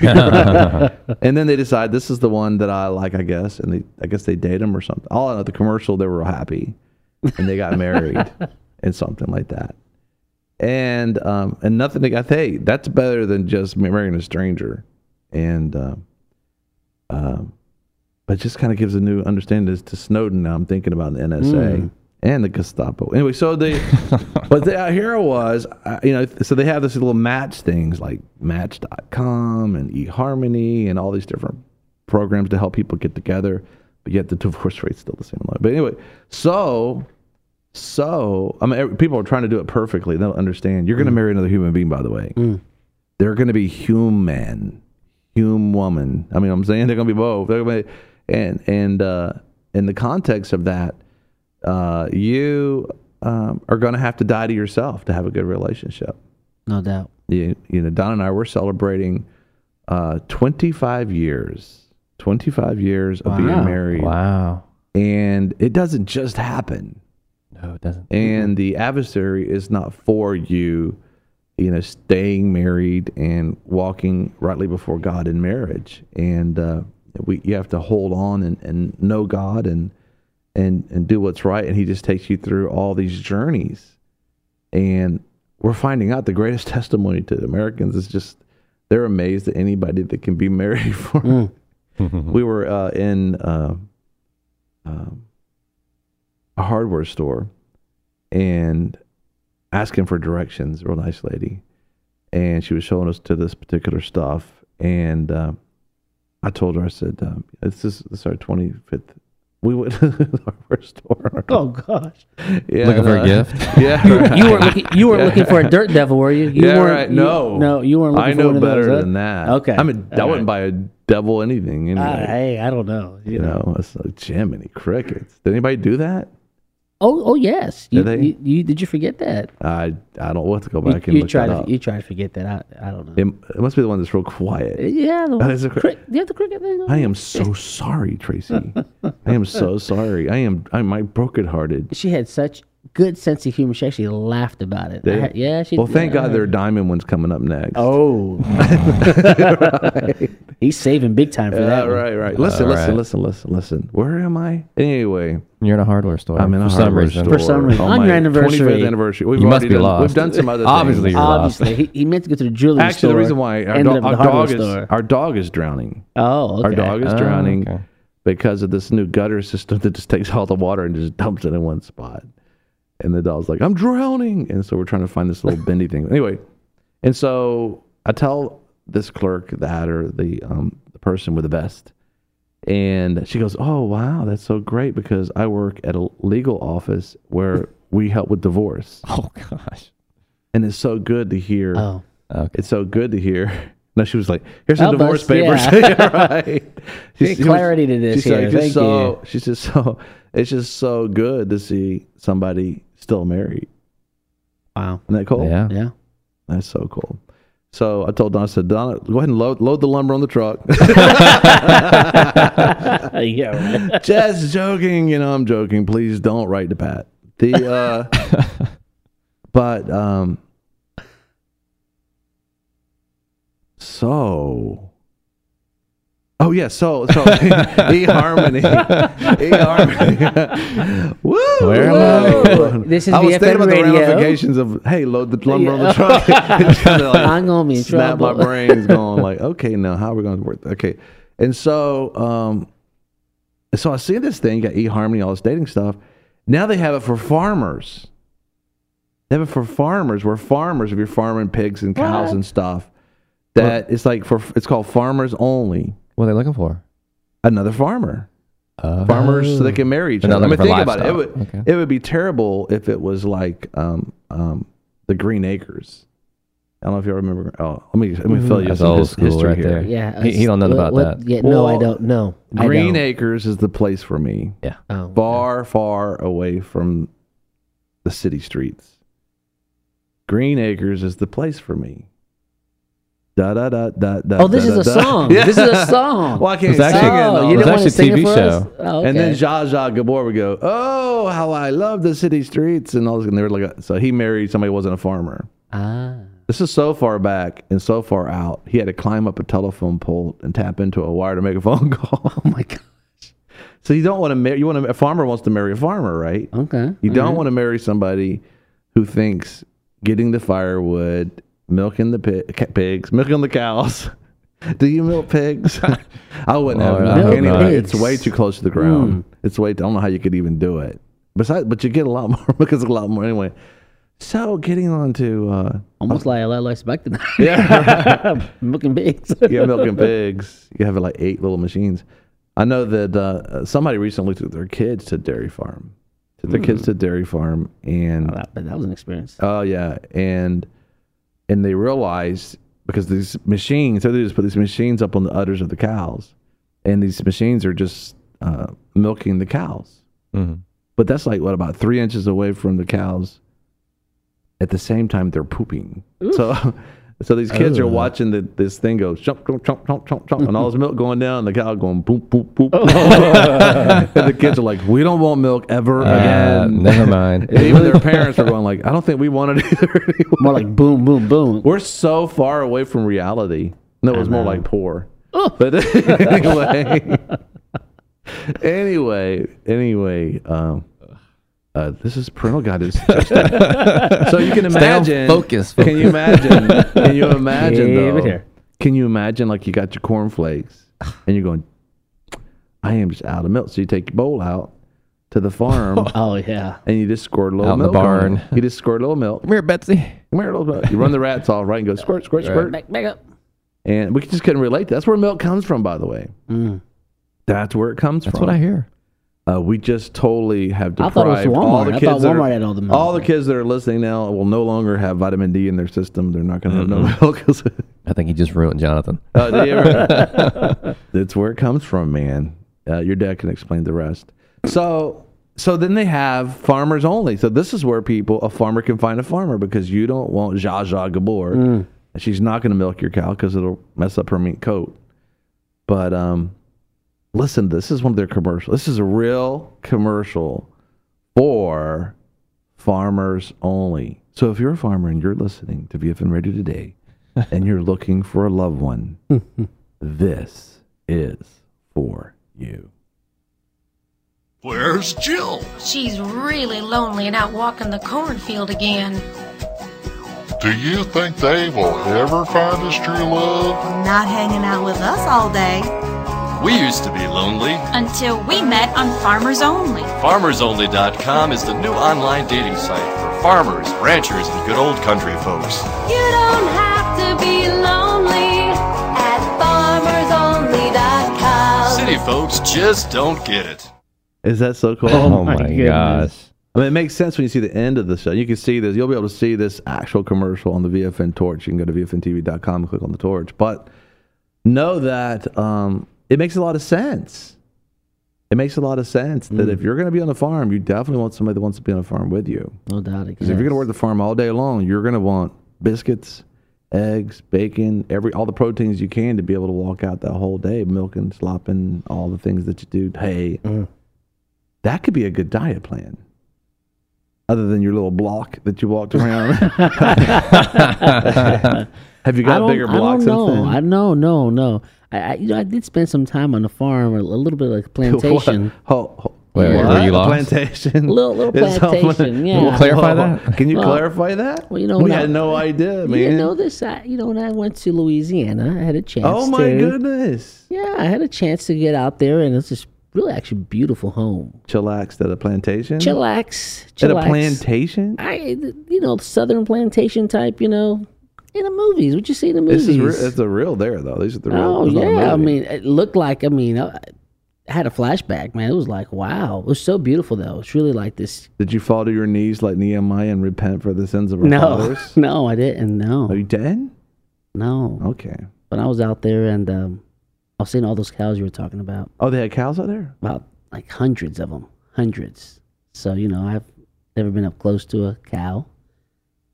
[SPEAKER 2] And then they decide this is the one that I like, I guess, and they, I guess they date him or something. All I know, the commercial, they were happy, and they got married and something like that. And um, and nothing to get, hey, that's better than just marrying a stranger. And um, um, but it just kind of gives a new understanding to, to Snowden. Now I'm thinking about the N S A
[SPEAKER 4] Mm.
[SPEAKER 2] and the Gestapo. Anyway, so they, but the, uh, here I was, uh, you know, so they have this little match things like Match dot com and eHarmony and all these different programs to help people get together, but yet the divorce rate's still the same. But anyway, so. So, I mean, every- people are trying to do it perfectly. They don't understand. You're going to marry another human being, by the way.
[SPEAKER 4] Mm.
[SPEAKER 2] They're going to be human, human woman. I mean, I'm saying they're going to be both. They're gonna be, and and uh, in the context of that, uh, you um, are going to have to die to yourself to have a good relationship.
[SPEAKER 4] No doubt.
[SPEAKER 2] You, you know, Don and I were celebrating uh, twenty-five years, twenty-five years of
[SPEAKER 4] Wow.
[SPEAKER 2] being married,
[SPEAKER 3] Wow.
[SPEAKER 2] and it doesn't just happen.
[SPEAKER 3] No, it doesn't.
[SPEAKER 2] And the adversary is not for you, you know, staying married and walking rightly before God in marriage. And uh, we, you have to hold on and, and know God and and and do what's right. And He just takes you through all these journeys. And we're finding out the greatest testimony to Americans is just they're amazed at anybody that can be married for.
[SPEAKER 4] Mm.
[SPEAKER 2] We were uh, in. Uh, um, a hardware store and asking for directions, real nice lady. And she was showing us to this particular stuff. And uh, I told her, I said, um, this, is, this is our twenty-fifth. We went to the hardware store.
[SPEAKER 4] Oh gosh.
[SPEAKER 2] Yeah,
[SPEAKER 3] Looking for a
[SPEAKER 2] uh,
[SPEAKER 3] gift?
[SPEAKER 2] Yeah. Right.
[SPEAKER 4] You weren't looking. You weren't looking for a dirt devil, were you? you
[SPEAKER 2] yeah,
[SPEAKER 4] weren't,
[SPEAKER 2] right.
[SPEAKER 4] you-
[SPEAKER 2] No.
[SPEAKER 4] no, you weren't looking
[SPEAKER 2] I
[SPEAKER 4] for
[SPEAKER 2] know
[SPEAKER 4] one of
[SPEAKER 2] better
[SPEAKER 4] those, huh?
[SPEAKER 2] than that.
[SPEAKER 4] Okay.
[SPEAKER 2] I mean, I
[SPEAKER 4] All
[SPEAKER 2] wouldn't buy a devil anything anyway.
[SPEAKER 4] Uh, hey, I don't know. You,
[SPEAKER 2] you
[SPEAKER 4] know.
[SPEAKER 2] know, it's like Jiminy Crickets. Did anybody do that?
[SPEAKER 4] Oh, oh yes. You,
[SPEAKER 2] Did they?
[SPEAKER 4] you, you did you forget that?
[SPEAKER 2] I I don't want to go
[SPEAKER 4] You,
[SPEAKER 2] back and
[SPEAKER 4] you
[SPEAKER 2] look
[SPEAKER 4] tried
[SPEAKER 2] that
[SPEAKER 4] to
[SPEAKER 2] up.
[SPEAKER 4] you tried to forget that. I I don't know.
[SPEAKER 2] It, it must be the one that's real quiet.
[SPEAKER 4] yeah, the
[SPEAKER 2] That is a cri-
[SPEAKER 4] crick, you have the cricket thing. on
[SPEAKER 2] I
[SPEAKER 4] there?
[SPEAKER 2] am so sorry, Tracy. I am so sorry. I am I'm my brokenhearted.
[SPEAKER 4] She had such good sense of humor. She actually laughed about it. I
[SPEAKER 2] Did-
[SPEAKER 4] had- yeah, she.
[SPEAKER 2] Well, thank
[SPEAKER 4] yeah,
[SPEAKER 2] God there are diamond ones coming up next.
[SPEAKER 4] Oh, he's saving big time for
[SPEAKER 2] yeah,
[SPEAKER 4] that. one.
[SPEAKER 2] right, right. Listen,
[SPEAKER 3] All
[SPEAKER 2] listen,
[SPEAKER 3] right.
[SPEAKER 2] listen, listen, listen. Where am I? Anyway,
[SPEAKER 3] You're in a hardware store.
[SPEAKER 2] I'm in a
[SPEAKER 3] for some
[SPEAKER 2] hardware
[SPEAKER 3] reason.
[SPEAKER 2] store.
[SPEAKER 4] For some reason.
[SPEAKER 2] On
[SPEAKER 4] On
[SPEAKER 2] my
[SPEAKER 4] your anniversary.
[SPEAKER 2] twenty-fifth anniversary. We've
[SPEAKER 3] You must
[SPEAKER 2] already
[SPEAKER 3] be
[SPEAKER 2] done,
[SPEAKER 3] lost.
[SPEAKER 2] We've done some other
[SPEAKER 3] Obviously
[SPEAKER 2] things.
[SPEAKER 3] you're lost.
[SPEAKER 4] Obviously, he, he meant to go to the jewelry
[SPEAKER 2] Actually,
[SPEAKER 4] store.
[SPEAKER 2] the reason why our,
[SPEAKER 4] ended
[SPEAKER 2] do-
[SPEAKER 4] up at
[SPEAKER 2] our
[SPEAKER 4] the hardware
[SPEAKER 2] dog is
[SPEAKER 4] store.
[SPEAKER 2] our dog is drowning.
[SPEAKER 4] Oh, okay.
[SPEAKER 2] Our dog is
[SPEAKER 3] Oh,
[SPEAKER 2] drowning
[SPEAKER 3] okay.
[SPEAKER 2] because of this new gutter system that just takes all the water and just dumps it in one spot. And the dog's like, I'm drowning. And so we're trying to find this little bendy thing. Anyway, and so I tell this clerk that or the um, the person with the vest. And she goes, oh, wow, that's so great because I work at a legal office where we help with divorce.
[SPEAKER 3] Oh, gosh.
[SPEAKER 2] And it's so good to hear.
[SPEAKER 4] Oh,
[SPEAKER 3] Okay.
[SPEAKER 2] It's so good to hear. No, she was like, here's some
[SPEAKER 4] Help
[SPEAKER 2] divorce
[SPEAKER 4] us,
[SPEAKER 2] papers.
[SPEAKER 4] yeah.
[SPEAKER 2] Right.
[SPEAKER 4] Get clarity to this
[SPEAKER 2] she's like,
[SPEAKER 4] here.
[SPEAKER 2] just
[SPEAKER 4] Thank
[SPEAKER 2] so, She's just so, it's just so good to see somebody still married.
[SPEAKER 4] wow.
[SPEAKER 2] Isn't that cool?
[SPEAKER 3] Yeah.
[SPEAKER 4] Yeah.
[SPEAKER 2] That's so cool. So I told Donna, I said, Donna, go ahead and load, load the lumber on the truck.
[SPEAKER 4] yeah. Right.
[SPEAKER 2] Just joking. You know, I'm joking. Please don't write to Pat. The, uh, but, um, so, oh yeah, so, so eHarmony, eHarmony. Woo!
[SPEAKER 3] Where am
[SPEAKER 2] woo.
[SPEAKER 4] I? This is
[SPEAKER 2] I was
[SPEAKER 4] V F N
[SPEAKER 2] thinking about
[SPEAKER 4] Radio.
[SPEAKER 2] the ramifications of, hey, load the lumber on the
[SPEAKER 4] Yeah.
[SPEAKER 2] truck. It's kinda like,
[SPEAKER 4] I'm gonna be in
[SPEAKER 2] snap
[SPEAKER 4] trouble.
[SPEAKER 2] my brains going like, okay, now how are we going to work? Okay. And so, um, so I see this thing, you got eHarmony, all this dating stuff. Now they have it for farmers. They have it for farmers, where farmers, if you're farming pigs and cows
[SPEAKER 4] What?
[SPEAKER 2] and stuff, that it's like for, it's called farmers only.
[SPEAKER 3] What are they looking for?
[SPEAKER 2] Another farmer.
[SPEAKER 3] Uh,
[SPEAKER 2] Farmers so they can marry each
[SPEAKER 3] They're not
[SPEAKER 2] other. I mean,
[SPEAKER 3] looking
[SPEAKER 2] think
[SPEAKER 3] for
[SPEAKER 2] about it. It would,
[SPEAKER 3] livestock. Okay.
[SPEAKER 2] it would be terrible if it was like um, um, the Green Acres. I don't know if you remember. Oh, let me let me fill you
[SPEAKER 3] That's
[SPEAKER 2] some
[SPEAKER 3] old
[SPEAKER 2] his,
[SPEAKER 3] school
[SPEAKER 2] history
[SPEAKER 3] right
[SPEAKER 2] here.
[SPEAKER 3] there.
[SPEAKER 4] Yeah.
[SPEAKER 3] He- he don't know
[SPEAKER 4] what-
[SPEAKER 3] about
[SPEAKER 4] what-
[SPEAKER 3] that.
[SPEAKER 4] Yeah, no,
[SPEAKER 2] Well,
[SPEAKER 4] I don't. No, I
[SPEAKER 2] Green
[SPEAKER 4] don't.
[SPEAKER 2] Acres is the place for me.
[SPEAKER 3] Yeah.
[SPEAKER 4] Oh,
[SPEAKER 2] Far, far away from the city streets. Green Acres is the place for me. Da da da da da.
[SPEAKER 4] Oh, this
[SPEAKER 2] da,
[SPEAKER 4] is a
[SPEAKER 2] da,
[SPEAKER 4] song.
[SPEAKER 2] Yeah.
[SPEAKER 4] This is a song.
[SPEAKER 2] Well, I can't
[SPEAKER 3] It's actually-
[SPEAKER 2] sing it.
[SPEAKER 4] Oh,
[SPEAKER 2] though.
[SPEAKER 4] you
[SPEAKER 3] It was
[SPEAKER 4] didn't want to
[SPEAKER 3] actually a
[SPEAKER 4] sing
[SPEAKER 3] T
[SPEAKER 4] it
[SPEAKER 3] V
[SPEAKER 4] for
[SPEAKER 3] show.
[SPEAKER 4] us? Oh, okay.
[SPEAKER 2] And then Zsa Zsa Gabor would go, "Oh, how I love the city streets," and all this. And they were like, so he married somebody who wasn't a farmer.
[SPEAKER 4] Ah.
[SPEAKER 2] This is so far back and so far out. He had to climb up a telephone pole and tap into a wire to make a phone call.
[SPEAKER 4] Oh my God.
[SPEAKER 2] So you don't want to marry. You want to, a farmer wants to marry a farmer, right?
[SPEAKER 4] Okay.
[SPEAKER 2] You
[SPEAKER 4] all
[SPEAKER 2] don't
[SPEAKER 4] right.
[SPEAKER 2] want to marry somebody who thinks getting the firewood, milking the pig, pigs, milking the cows. Do you milk pigs? I wouldn't have
[SPEAKER 3] Lord, I
[SPEAKER 2] enough.
[SPEAKER 3] hope
[SPEAKER 2] Anyway,
[SPEAKER 3] not.
[SPEAKER 2] it's way too close to the ground. It's way. I don't know how you could even do it. Besides, but you get a lot more because a lot more anyway. So getting on to uh,
[SPEAKER 4] Almost like a lot expected.
[SPEAKER 2] yeah,
[SPEAKER 4] Milking pigs.
[SPEAKER 2] yeah, milking pigs. You have like eight little machines. I know that uh, somebody recently took their kids to dairy farm. Took their kids to dairy farm, and
[SPEAKER 4] that, that was an experience.
[SPEAKER 2] oh yeah, and and they realized because these machines, so they just put these machines up on the udders of the cows, and these machines are just uh, milking the cows.
[SPEAKER 3] Mhm.
[SPEAKER 2] But that's like what about three inches away from the cows. At the same time, they're pooping. So, so these kids are watching the, this thing go chomp, chomp, chomp, chomp, chomp, chomp, and all this milk going down, and the cow going boop, boop, boop. And the kids are like, "We don't want milk ever
[SPEAKER 3] Uh,
[SPEAKER 2] again."
[SPEAKER 3] never mind.
[SPEAKER 2] And even their parents are going like, "I don't think we want it either anymore."
[SPEAKER 4] More like boom, boom, boom.
[SPEAKER 2] We're so far away from reality. No, it was more
[SPEAKER 4] know.
[SPEAKER 2] like poor. But anyway, anyway, anyway, um, uh, this is parental guidance. So you can
[SPEAKER 3] Stay on
[SPEAKER 2] imagine.
[SPEAKER 3] focus,
[SPEAKER 2] Can
[SPEAKER 3] focus.
[SPEAKER 2] you imagine? Can you imagine
[SPEAKER 4] Keep it
[SPEAKER 2] though?
[SPEAKER 4] here.
[SPEAKER 2] Can you imagine like you got your cornflakes and you're going, I am just out of milk. So you take your bowl out to the farm
[SPEAKER 4] Oh yeah.
[SPEAKER 2] and you just squirt a little
[SPEAKER 3] Out in the
[SPEAKER 2] milk. on
[SPEAKER 3] barn.
[SPEAKER 2] it. You just squirt a little milk.
[SPEAKER 3] Come here, Betsy.
[SPEAKER 2] Come here, little milk. You run the rats off, right? And go squirt, squirt, squirt.
[SPEAKER 4] Back, back up.
[SPEAKER 2] And we just couldn't relate. That's where milk comes from, by the way.
[SPEAKER 4] Mm.
[SPEAKER 2] That's where it comes
[SPEAKER 3] That's
[SPEAKER 2] from.
[SPEAKER 3] what I hear.
[SPEAKER 2] Uh, we just totally have
[SPEAKER 4] I
[SPEAKER 2] deprived
[SPEAKER 4] thought it was
[SPEAKER 2] all
[SPEAKER 4] Walmart.
[SPEAKER 2] the
[SPEAKER 4] I
[SPEAKER 2] kids.
[SPEAKER 4] thought
[SPEAKER 2] that are-
[SPEAKER 4] Walmart had all the milk.
[SPEAKER 2] all the kids that are listening now will no longer have vitamin D in their system. They're not going to have no milk.
[SPEAKER 3] I think he just ruined Jonathan.
[SPEAKER 2] Uh, do you ever- That's where it comes from, man. Uh, your dad can explain the rest. So, so then they have farmers only. So this is where people, a farmer can find a farmer because you don't want Zsa Zsa Gabor.
[SPEAKER 4] Mm.
[SPEAKER 2] She's not going to milk your cow because it'll mess up her mink coat. But um, listen, this is one of their commercials. This is a real commercial for farmers only. So if you're a farmer and you're listening to V F N Radio today and you're looking for a loved one, this is for you.
[SPEAKER 1] Where's Jill?
[SPEAKER 9] She's really lonely and out walking the cornfield again.
[SPEAKER 10] Do you think they will ever find us true love?
[SPEAKER 11] Not hanging out with us all day.
[SPEAKER 12] We used to be lonely.
[SPEAKER 9] Until we met on Farmers Only.
[SPEAKER 12] farmers only dot com is the new online dating site for farmers, ranchers, and good old country folks.
[SPEAKER 9] You don't have to be lonely at farmers only dot com.
[SPEAKER 12] City folks just don't get it.
[SPEAKER 2] Is that so cool?
[SPEAKER 3] Oh, my,
[SPEAKER 4] goodness.
[SPEAKER 3] gosh.
[SPEAKER 2] I mean, it makes sense when you see the end of the show. You can see this. You'll be able to see this actual commercial on the V F N Torch. You can go to V F N T V dot com and click on the torch. But know that um, it makes a lot of sense. It makes a lot of sense that if you're going to be on a farm, you definitely want somebody that wants to be on a farm with you.
[SPEAKER 4] No doubt.
[SPEAKER 2] Because if you're going to work the farm all day long, you're going to want biscuits, eggs, bacon, every all the proteins you can to be able to walk out that whole day, milking, slopping, all the things that you do. Hay.
[SPEAKER 4] Mm.
[SPEAKER 2] That could be a good diet plan. Other than your little block that you walked around. Have you
[SPEAKER 4] I
[SPEAKER 2] got
[SPEAKER 4] don't,
[SPEAKER 2] bigger
[SPEAKER 4] I
[SPEAKER 2] blocks
[SPEAKER 4] don't know.
[SPEAKER 2] than
[SPEAKER 4] I no, no, no. I, I, you know, I did spend some time on the farm, a, a little bit like a plantation.
[SPEAKER 2] Ho, ho,
[SPEAKER 3] Wait,
[SPEAKER 2] what?
[SPEAKER 3] were you lost?
[SPEAKER 2] Plantation.
[SPEAKER 4] Little- little
[SPEAKER 2] Is someone-
[SPEAKER 4] plantation, yeah.
[SPEAKER 3] We'll clarify that?
[SPEAKER 2] Can you
[SPEAKER 4] Well,
[SPEAKER 2] clarify that?
[SPEAKER 4] well, you know,
[SPEAKER 2] we
[SPEAKER 4] no-
[SPEAKER 2] had no idea,
[SPEAKER 4] You
[SPEAKER 2] man.
[SPEAKER 4] didn't know this? I, you know, when I went to Louisiana, I had a chance.
[SPEAKER 2] Oh my
[SPEAKER 4] to,
[SPEAKER 2] goodness!
[SPEAKER 4] Yeah, I had a chance to get out there, and it's just really actually beautiful home.
[SPEAKER 2] Chillaxed at a plantation.
[SPEAKER 4] Chillax,
[SPEAKER 2] At a
[SPEAKER 4] chillax.
[SPEAKER 2] plantation.
[SPEAKER 4] I, you know, southern plantation type. You know, in the movies. What you see in the movies?
[SPEAKER 2] This is re- it's a real there though. These are the real.
[SPEAKER 4] Oh
[SPEAKER 2] it's not a
[SPEAKER 4] yeah, I
[SPEAKER 2] movie.
[SPEAKER 4] mean, it looked like. I mean, I, I had a flashback, man. It was like, wow, it was so beautiful though. It's really like this.
[SPEAKER 2] Did you fall to your knees like Nehemiah and repent for the sins of our
[SPEAKER 4] No,
[SPEAKER 2] fathers?
[SPEAKER 4] no, I didn't. No,
[SPEAKER 2] Are you dead?
[SPEAKER 4] no.
[SPEAKER 2] Okay.
[SPEAKER 4] But I was out there, and um, I was seeing all those cows you were talking about.
[SPEAKER 2] Oh, they had cows out there.
[SPEAKER 4] About like hundreds of them, hundreds. So you know, I've never been up close to a cow,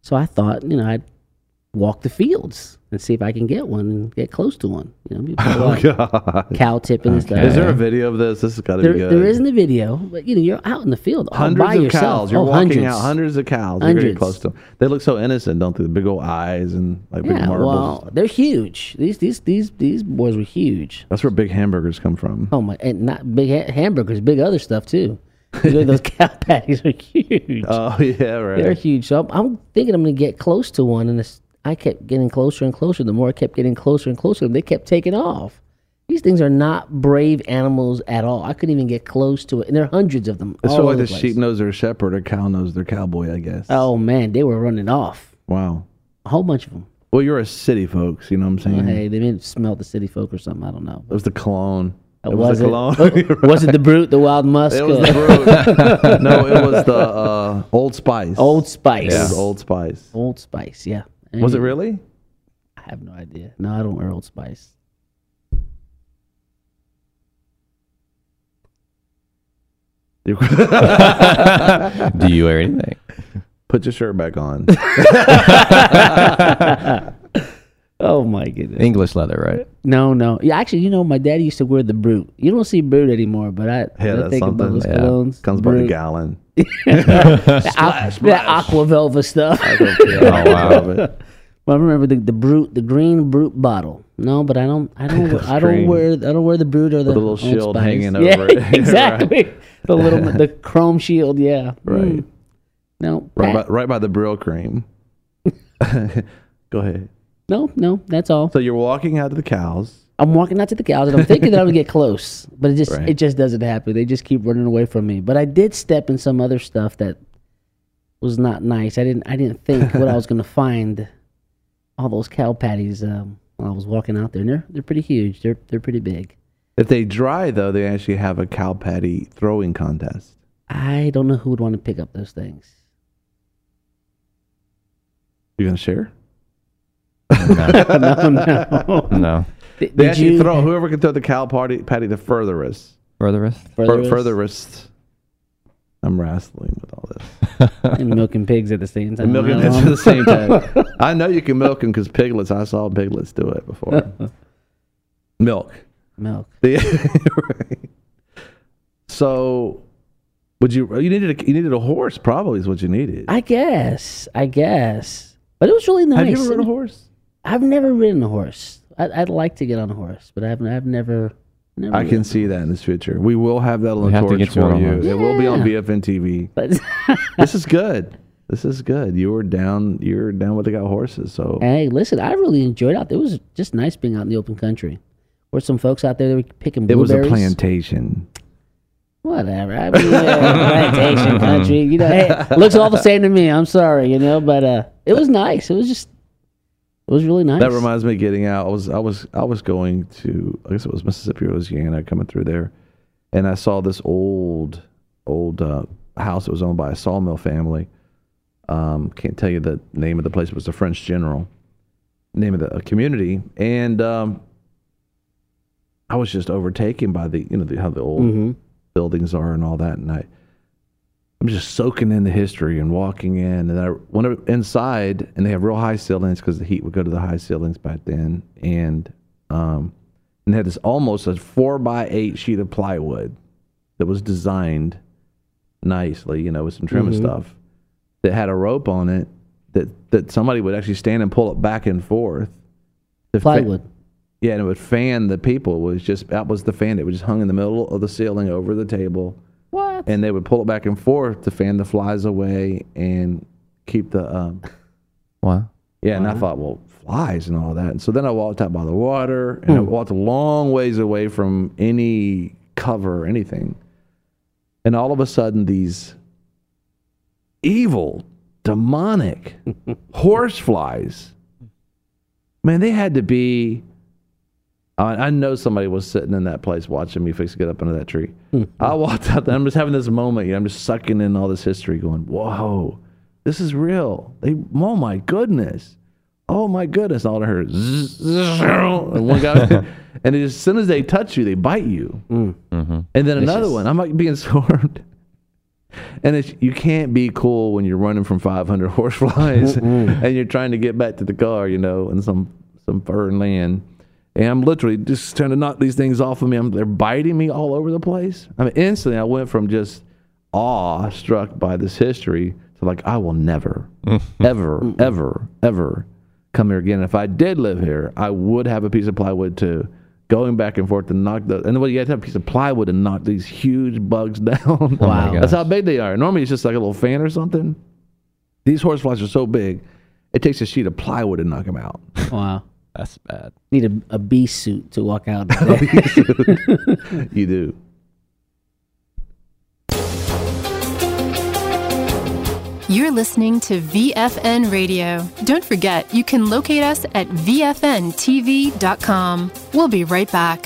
[SPEAKER 4] So I thought, you know, I'd walk the fields and see if I can get one and get close to one. You know, people
[SPEAKER 2] Oh,
[SPEAKER 4] like
[SPEAKER 2] God.
[SPEAKER 4] cow tipping and stuff.
[SPEAKER 2] Is there a video of this? This has got to
[SPEAKER 4] There,
[SPEAKER 2] be good.
[SPEAKER 4] there isn't a video, but you know, you're out in the field all
[SPEAKER 2] Hundreds
[SPEAKER 4] by
[SPEAKER 2] of
[SPEAKER 4] yourself.
[SPEAKER 2] cows. You're
[SPEAKER 4] oh,
[SPEAKER 2] walking
[SPEAKER 4] hundreds.
[SPEAKER 2] out hundreds of cows. You're
[SPEAKER 4] Hundreds.
[SPEAKER 2] getting close to them. They look so innocent, don't they? The big old eyes and like big
[SPEAKER 4] Yeah,
[SPEAKER 2] marbles.
[SPEAKER 4] well, they're huge. These these these these boys were huge.
[SPEAKER 2] That's where big hamburgers come from.
[SPEAKER 4] Oh my! And not big ha- hamburgers, big other stuff too. You know, those cow patties are huge.
[SPEAKER 2] Oh yeah, right.
[SPEAKER 4] They're huge. So I'm, I'm thinking I'm going to get close to one, and it's, I kept getting closer and closer. The more I kept getting closer and closer, they kept taking off. These things are not brave animals at all. I couldn't even get close to it, and there are hundreds of them.
[SPEAKER 2] It's
[SPEAKER 4] all
[SPEAKER 2] sort of
[SPEAKER 4] over
[SPEAKER 2] like the
[SPEAKER 4] place.
[SPEAKER 2] sheep knows their shepherd, or cow knows their cowboy, I guess.
[SPEAKER 4] Oh man, they were running off.
[SPEAKER 2] Wow.
[SPEAKER 4] A whole bunch of them.
[SPEAKER 2] Well, you're a city folks, you know what I'm saying?
[SPEAKER 4] Well, hey, they may have smelled the city folk or something. I don't know.
[SPEAKER 2] It was the cologne.
[SPEAKER 4] It
[SPEAKER 2] It was
[SPEAKER 4] was
[SPEAKER 2] the
[SPEAKER 4] it?
[SPEAKER 2] cologne.
[SPEAKER 4] Was it the Brute, the Wild Musk?
[SPEAKER 2] It was
[SPEAKER 4] uh,
[SPEAKER 2] the brute. No, it was the uh, Old Spice.
[SPEAKER 4] Old Spice.
[SPEAKER 2] Yeah, it was Old Spice.
[SPEAKER 4] Old Spice, yeah.
[SPEAKER 2] Was it
[SPEAKER 4] And-
[SPEAKER 2] really?
[SPEAKER 4] I have no idea. No, I don't wear Old Spice.
[SPEAKER 2] You-
[SPEAKER 3] Do you wear anything?
[SPEAKER 2] Put your shirt back on.
[SPEAKER 4] Oh my goodness.
[SPEAKER 3] English leather, right?
[SPEAKER 4] No, no. Yeah, actually, you know, my daddy used to wear the Brute. You don't see Brute anymore, but I,
[SPEAKER 2] Yeah,
[SPEAKER 4] when I
[SPEAKER 2] that's
[SPEAKER 4] think about
[SPEAKER 2] something.
[SPEAKER 4] those
[SPEAKER 2] Yeah.
[SPEAKER 4] colognes.
[SPEAKER 2] Comes by the
[SPEAKER 4] Brute.
[SPEAKER 2] gallon.
[SPEAKER 4] That aqu- that aqua velva stuff.
[SPEAKER 2] Oh, wow.
[SPEAKER 4] Well, I remember the, the Brute, the green Brute bottle. No, but I don't, I don't,
[SPEAKER 2] That's
[SPEAKER 4] I don't
[SPEAKER 2] green.
[SPEAKER 4] wear, I don't wear the Brute or the,
[SPEAKER 2] With a little
[SPEAKER 4] Old
[SPEAKER 2] shield
[SPEAKER 4] Spice.
[SPEAKER 2] hanging
[SPEAKER 4] yeah,
[SPEAKER 2] over it.
[SPEAKER 4] exactly. The little, the chrome shield. Yeah.
[SPEAKER 2] Right.
[SPEAKER 4] Mm. No.
[SPEAKER 2] Right
[SPEAKER 4] Pat-
[SPEAKER 2] by, right by the Brill cream. Go ahead.
[SPEAKER 4] No, no, that's all.
[SPEAKER 2] So you're walking out to the cows.
[SPEAKER 4] I'm walking out to the cows and I'm thinking that I'm gonna get close, but it just
[SPEAKER 2] Right.
[SPEAKER 4] it just doesn't happen. They just keep running away from me. But I did step in some other stuff that was not nice. I didn't I didn't think what I was gonna find. All those cow patties um, while I was walking out there. And they're they're pretty huge. They're they're pretty big.
[SPEAKER 2] If they dry, though, they actually have a cow patty throwing contest.
[SPEAKER 4] I don't know who would want to pick up those things.
[SPEAKER 2] You gonna share?
[SPEAKER 4] no, no,
[SPEAKER 3] No.
[SPEAKER 4] Did,
[SPEAKER 2] They
[SPEAKER 4] did
[SPEAKER 2] actually
[SPEAKER 4] you
[SPEAKER 2] throw whoever can throw the cow patty, patty the furthest.
[SPEAKER 3] Furthest?
[SPEAKER 2] Fur-
[SPEAKER 4] furthest?
[SPEAKER 2] furthest. I'm wrestling with all this.
[SPEAKER 4] and milking pigs at the same time?
[SPEAKER 2] And milking
[SPEAKER 4] How
[SPEAKER 2] it's
[SPEAKER 4] long?
[SPEAKER 2] at the same time. I know you can milk them because piglets. I saw piglets do it before. Milk.
[SPEAKER 4] Milk.
[SPEAKER 2] The- right. So, would you? You needed a, you needed a horse. Probably is what you needed.
[SPEAKER 4] I guess. I guess. But it was really nice.
[SPEAKER 2] Have you ever ridden a horse?
[SPEAKER 4] I've never ridden a horse. I'd, I'd like to get on a horse, but I've I've never. never
[SPEAKER 2] I can
[SPEAKER 4] ridden.
[SPEAKER 2] see that in this future. We will have that on
[SPEAKER 3] We
[SPEAKER 2] the
[SPEAKER 3] have to
[SPEAKER 2] torch
[SPEAKER 3] get you
[SPEAKER 2] for
[SPEAKER 3] on a
[SPEAKER 2] you.
[SPEAKER 3] horse.
[SPEAKER 2] It will be on
[SPEAKER 4] Yeah.
[SPEAKER 2] V F N T V.
[SPEAKER 4] But
[SPEAKER 2] This is good. This is good. You were down. You're down with the got horses. So
[SPEAKER 4] hey, listen, I really enjoyed it out there. It was just nice being out in the open country. There were some folks out there that were picking
[SPEAKER 2] it was
[SPEAKER 4] blueberries.
[SPEAKER 2] a plantation.
[SPEAKER 4] Whatever. I mean, yeah, plantation country. You know, hey, it looks all the same to me. I'm sorry, you know, but uh, it was nice. It was just, it was really nice.
[SPEAKER 2] That reminds me of getting out. I was I was I was going to I guess it was Mississippi or Louisiana coming through there, and I saw this old old uh, house that was owned by a sawmill family. Um, can't tell you the name of the place. It was the French General name of the uh, community, and um, I was just overtaken by the you know the, how the old
[SPEAKER 4] Mhm.
[SPEAKER 2] buildings are and all that, and I. I'm just soaking in the history and walking in, and I went inside, and they have real high ceilings because the heat would go to the high ceilings back then, and um, and they had this almost a four by eight sheet of plywood that was designed nicely, you know, with some trim and
[SPEAKER 4] Mhm.
[SPEAKER 2] stuff, that had a rope on it that that somebody would actually stand and pull it back and forth. to fa-
[SPEAKER 4] Plywood.
[SPEAKER 2] yeah, and it would fan the people. It was just that was the fan. It was just hung in the middle of the ceiling over the table.
[SPEAKER 4] What?
[SPEAKER 2] And they would pull it back and forth to fan the flies away and keep the um
[SPEAKER 3] Wow.
[SPEAKER 2] yeah and I thought, well, flies and all that. And so then I walked out by the water, and I walked a long ways away from any cover or anything, and all of a sudden these evil demonic horse flies, man, they had to be I I know somebody was sitting in that place watching me fix to get up under that tree. I walked out there. I'm just having this moment. You know, I'm just sucking in all this history going, whoa, this is real. They, oh, my goodness. Oh, my goodness. And all I heard, zzz, zzz, and one guy, and as soon as they touch you, they bite you.
[SPEAKER 3] Mm-hmm.
[SPEAKER 2] And then another one, I'm like being swarmed. And it's, you can't be cool when you're running from five hundred horseflies and you're trying to get back to the car, you know, in some, some foreign land. And I'm literally just trying to knock these things off of me. I'm, they're biting me all over the place. I mean, instantly I went from just awe struck by this history to like, I will never, ever, ever, ever come here again. If I did live here, I would have a piece of plywood too. Going back and forth to knock the, and what you have to have a piece of plywood and knock these huge bugs down.
[SPEAKER 4] Wow.
[SPEAKER 2] That's how big they are. Normally it's just like a little fan or something. These horseflies are so big, it takes a sheet of plywood to knock them out.
[SPEAKER 4] Wow.
[SPEAKER 3] That's bad.
[SPEAKER 4] Need a, a bee suit to walk out.
[SPEAKER 2] You do.
[SPEAKER 13] You're listening to V F N Radio. Don't forget, you can locate us at V F N T V dot com. We'll be right back.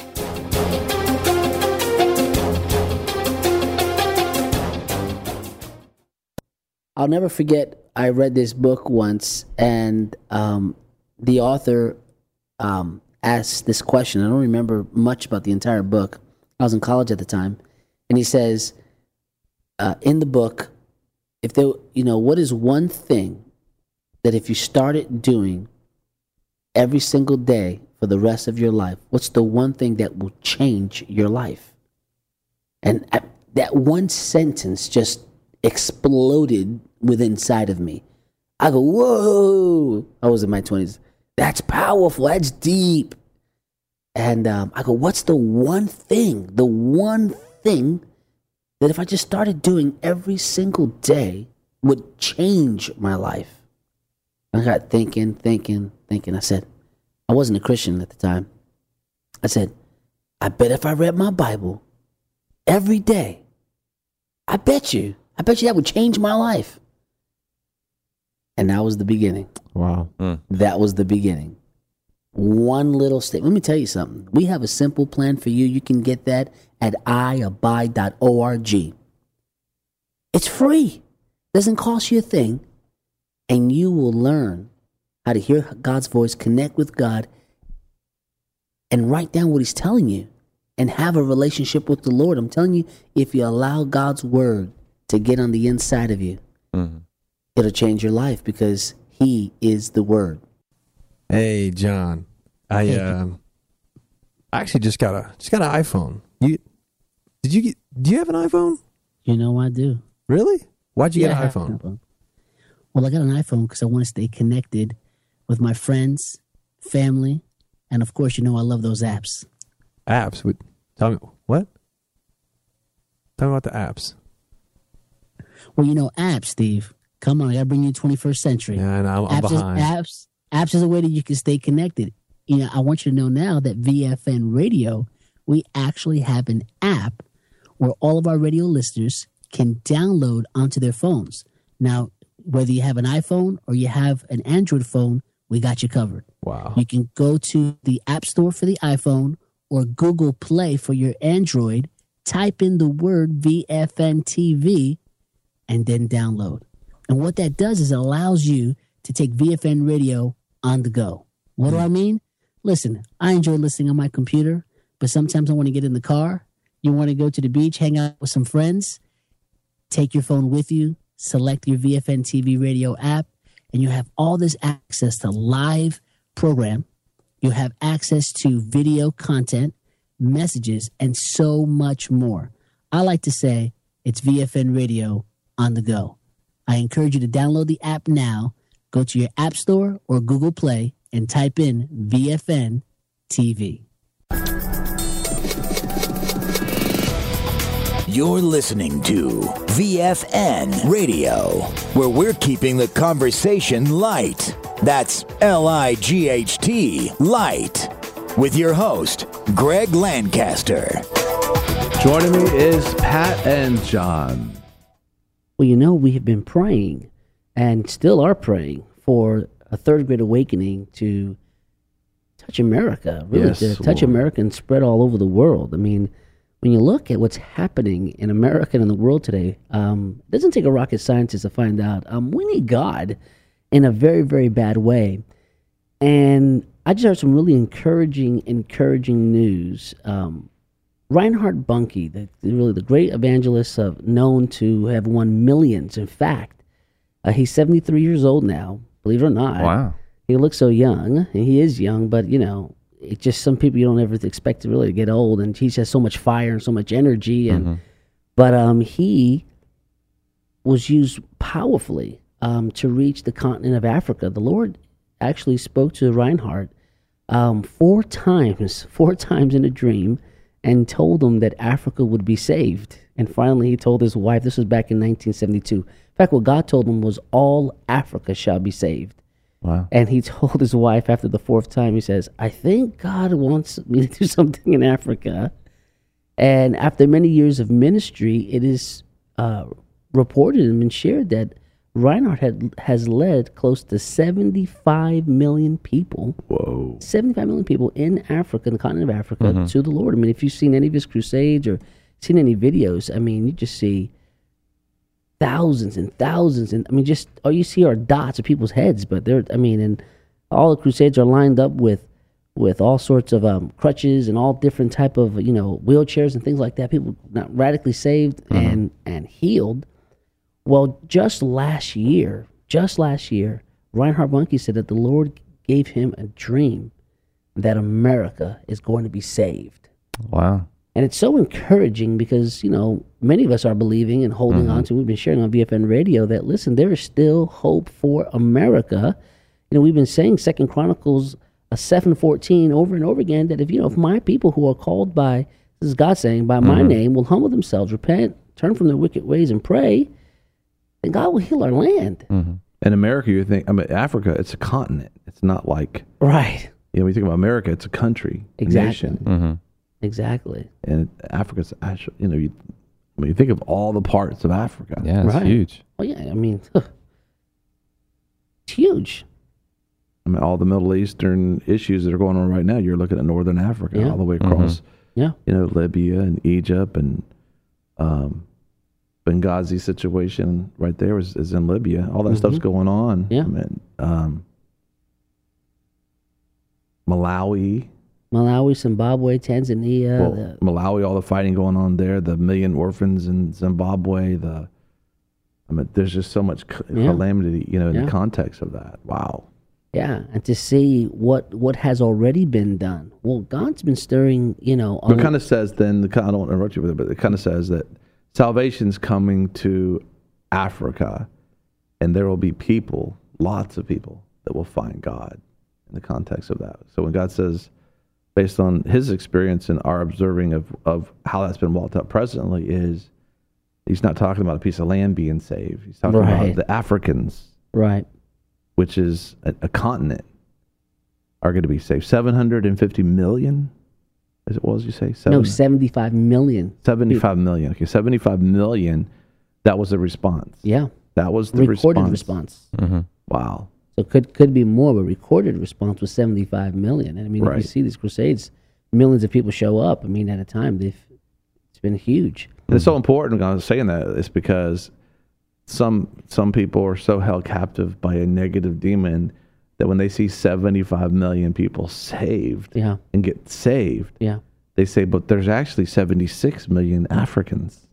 [SPEAKER 4] I'll never forget, I read this book once, and um, the author um, asked this question. I don't remember much about the entire book. I was in college at the time. And he says, uh, in the book, if there, you know, what is one thing that if you started doing every single day for the rest of your life, what's the one thing that will change your life? And I, that one sentence just exploded within inside of me. I go, whoa! I was in my twenties. That's powerful. That's deep. And um, I go, what's the one thing, the one thing that if I just started doing every single day would change my life? I got thinking, thinking, thinking. I said, I wasn't a Christian at the time. I said, I bet if I read my Bible every day, I bet you, I bet you that would change my life. And that was the beginning.
[SPEAKER 3] Wow.
[SPEAKER 2] Mm.
[SPEAKER 4] That was the beginning. One little step. Let me tell you something. We have a simple plan for you. You can get that at i abide dot org. It's free. Doesn't cost you a thing. And you will learn how to hear God's voice, connect with God, and write down what he's telling you and have a relationship with the Lord. I'm telling you, if you allow God's word to get on the inside of you, mm-hmm. it'll change your life because he is the word.
[SPEAKER 14] Hey, John. I
[SPEAKER 4] Hey.
[SPEAKER 14] um, I actually just got a just got an iPhone. You did you get? Do you have an iPhone?
[SPEAKER 4] You know I do.
[SPEAKER 14] Really? Why'd you
[SPEAKER 4] Yeah,
[SPEAKER 14] get
[SPEAKER 4] I
[SPEAKER 14] an
[SPEAKER 4] have
[SPEAKER 14] iPhone?
[SPEAKER 4] an iPhone. Well, I got an iPhone because I want to stay connected with my friends, family, and of course, you know I love those apps.
[SPEAKER 14] Apps? What? Tell me what? Tell me about the apps.
[SPEAKER 4] Well, you know apps, Steve. Come on, I gotta bring you twenty-first century.
[SPEAKER 14] Yeah, and I'm, I'm
[SPEAKER 4] apps
[SPEAKER 14] behind.
[SPEAKER 4] Is, apps, apps is a way that you can stay connected. You know, I want you to know now that V F N Radio, we actually have an app where all of our radio listeners can download onto their phones. Now, whether you have an iPhone or you have an Android phone, we got you covered.
[SPEAKER 14] Wow.
[SPEAKER 4] You can go to the App Store for the iPhone or Google Play for your Android, type in the word V F N T V, and then download. And what that does is it allows you to take V F N Radio on the go. What do I mean? Listen, I enjoy listening on my computer, but sometimes I want to get in the car. You want to go to the beach, hang out with some friends, take your phone with you, select your V F N T V radio app, and you have all this access to live program. You have access to video content, messages, and so much more. I like to say it's V F N Radio on the go. I encourage you to download the app now. Go to your App Store or Google Play and type in V F N T V.
[SPEAKER 5] You're listening to V F N Radio, where we're keeping the conversation light. That's L I G H T, light. With your host, Greg Lancaster.
[SPEAKER 2] Joining me is Pat and John.
[SPEAKER 4] Well, you know, we have been praying and still are praying for a third great awakening to touch America, really,
[SPEAKER 2] Yes,
[SPEAKER 4] to touch
[SPEAKER 2] Lord.
[SPEAKER 4] America and spread all over the world. I mean, when you look at what's happening in America and in the world today, um, it doesn't take a rocket scientist to find out. Um, we need God in a very, very bad way. And I just heard some really encouraging, encouraging news um, Reinhard Bonnke, the, the- really the great evangelist uh, known to have won millions. In fact, uh, he's seventy-three years old now, believe it or not.
[SPEAKER 3] Wow.
[SPEAKER 4] He looks so young, and he is young, but, you know, it's just some people you don't ever expect to really get old, and he has so much fire and so much energy. And
[SPEAKER 3] Mhm.
[SPEAKER 4] But um, he was used powerfully um, to reach the continent of Africa. The Lord actually spoke to Reinhard um, four times, four times in a dream, and told him that Africa would be saved. And finally, he told his wife, this was back in nineteen seventy-two. In fact, what God told him was all Africa shall be saved.
[SPEAKER 3] Wow.
[SPEAKER 4] And he told his wife after the fourth time, he says, I think God wants me to do something in Africa. And after many years of ministry, it is uh, reported and been shared that Reinhard had, has led close to seventy-five million people.
[SPEAKER 2] Whoa.
[SPEAKER 4] seventy-five million people in Africa, the continent of Africa,
[SPEAKER 3] Mhm.
[SPEAKER 4] to the Lord. I mean, if you've seen any of his crusades or seen any videos, I mean, you just see thousands and thousands. And I mean, just all you see are dots of people's heads. But they're, I mean, and all the crusades are lined up with with all sorts of um, crutches and all different type of, you know, wheelchairs and things like that. People not radically saved and and healed. Well, just last year, just last year, Reinhard Bonnke said that the Lord gave him a dream that America is going to be saved.
[SPEAKER 3] Wow.
[SPEAKER 4] And it's so encouraging because, you know, many of us are believing and holding on to, we've been sharing on V F N radio that, listen, there is still hope for America. You know, we've been saying Second Chronicles uh, seven fourteen over and over again that if, you know, if my people who are called by, this is God saying, by my
[SPEAKER 3] Mhm.
[SPEAKER 4] name will humble themselves, repent, turn from their wicked ways and pray, then God will heal our land.
[SPEAKER 2] In America, you think, I mean, Africa, it's a continent. It's not like,
[SPEAKER 4] Right.
[SPEAKER 2] you know, when you think about America, it's a country, a
[SPEAKER 4] Exactly.
[SPEAKER 2] nation.
[SPEAKER 3] Mm-hmm.
[SPEAKER 4] Exactly.
[SPEAKER 2] And Africa's actually, you know, you, I mean, you think of all the parts of Africa.
[SPEAKER 3] Yeah, it's
[SPEAKER 4] Right.
[SPEAKER 3] huge.
[SPEAKER 4] Well, yeah, I mean, it's huge.
[SPEAKER 2] I mean, all the Middle Eastern issues that are going on right now, you're looking at Northern Africa,
[SPEAKER 4] Yeah.
[SPEAKER 2] all the way across,
[SPEAKER 4] Yeah.
[SPEAKER 2] you know, Libya and Egypt and um, Benghazi situation right there is, is in Libya. All that stuff's
[SPEAKER 4] Mhm.
[SPEAKER 2] going on.
[SPEAKER 4] Yeah.
[SPEAKER 2] I mean, um, Malawi,
[SPEAKER 4] Malawi, Zimbabwe, Tanzania.
[SPEAKER 2] well,
[SPEAKER 4] the,
[SPEAKER 2] Malawi, all the fighting going on there, the million orphans in Zimbabwe, the, I mean, there's just so much c-
[SPEAKER 4] Yeah.
[SPEAKER 2] calamity, you know, in
[SPEAKER 4] Yeah.
[SPEAKER 2] the context of that. Wow.
[SPEAKER 4] yeah, and to see what what has already been done. Well, God's been stirring, you know.
[SPEAKER 2] But it kind of says then, the, I don't want to interrupt you with it, but it kind of says that salvation's coming to Africa, and there will be people, lots of people, that will find God in the context of that. So when God says, based on his experience and our observing of, of how that's been walked out presently, is he's not talking about a piece of land being saved. He's talking
[SPEAKER 4] Right.
[SPEAKER 2] about the Africans,
[SPEAKER 4] right.
[SPEAKER 2] which is a, a continent, are going to be saved. seven hundred fifty million, as it was, you say?
[SPEAKER 4] No,
[SPEAKER 2] Seven-
[SPEAKER 4] seventy-five million.
[SPEAKER 2] seventy-five million. Okay, seventy-five million. That was the response.
[SPEAKER 4] Yeah.
[SPEAKER 2] That was the
[SPEAKER 4] Recorded
[SPEAKER 2] response.
[SPEAKER 4] response.
[SPEAKER 3] Mm-hmm.
[SPEAKER 2] Wow.
[SPEAKER 4] So could could be more, but recorded response was seventy-five million. And I mean, if
[SPEAKER 2] Right.
[SPEAKER 4] you see these crusades, millions of people show up. I mean, at a time, they've it's been huge.
[SPEAKER 2] And it's so important. I was saying that is because some some people are so held captive by a negative demon that when they see seventy-five million people saved
[SPEAKER 4] Yeah.
[SPEAKER 2] and get saved,
[SPEAKER 4] Yeah.
[SPEAKER 2] they say, but there's actually seventy-six million Africans.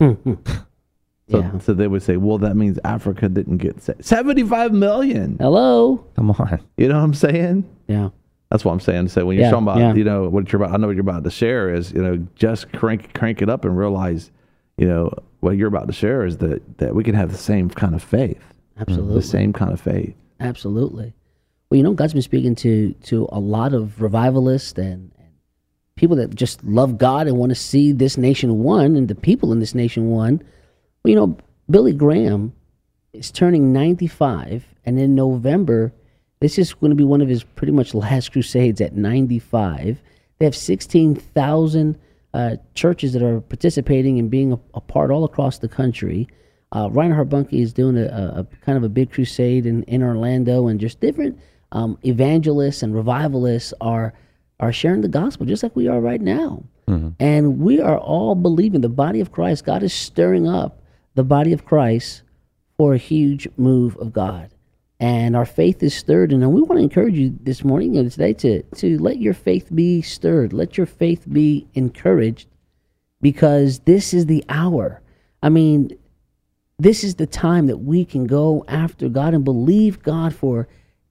[SPEAKER 2] So,
[SPEAKER 4] Yeah.
[SPEAKER 2] so they would say, well, that means Africa didn't get saved. seventy-five million.
[SPEAKER 4] Hello.
[SPEAKER 3] Come on.
[SPEAKER 2] You know what I'm saying?
[SPEAKER 4] Yeah.
[SPEAKER 2] That's what I'm saying. So when you're
[SPEAKER 4] Yeah,
[SPEAKER 2] talking about,
[SPEAKER 4] yeah.
[SPEAKER 2] you know, what you're about, I know what you're about to share is, you know, just crank crank it up and realize, you know, what you're about to share is that that we can have the same kind of faith,
[SPEAKER 4] Absolutely.
[SPEAKER 2] the same kind of faith.
[SPEAKER 4] Absolutely. Well, you know, God's been speaking to to a lot of revivalists and, and people that just love God and want to see this nation won and the people in this nation won. Well, you know, Billy Graham is turning ninety-five, and in November, this is going to be one of his pretty much last crusades at ninety-five. They have sixteen thousand uh, churches that are participating and being a, a part all across the country. Uh, Reinhard Bonnke is doing a, a, a kind of a big crusade in, in Orlando, and just different um, evangelists and revivalists are are sharing the gospel just like we are right now.
[SPEAKER 3] Mm-hmm.
[SPEAKER 4] And we are all believing the body of Christ. God is stirring up the body of Christ for a huge move of God. And our faith is stirred. And we want to encourage you this morning and today to, to let your faith be stirred. Let your faith be encouraged because this is the hour. I mean, this is the time that we can go after God and believe God for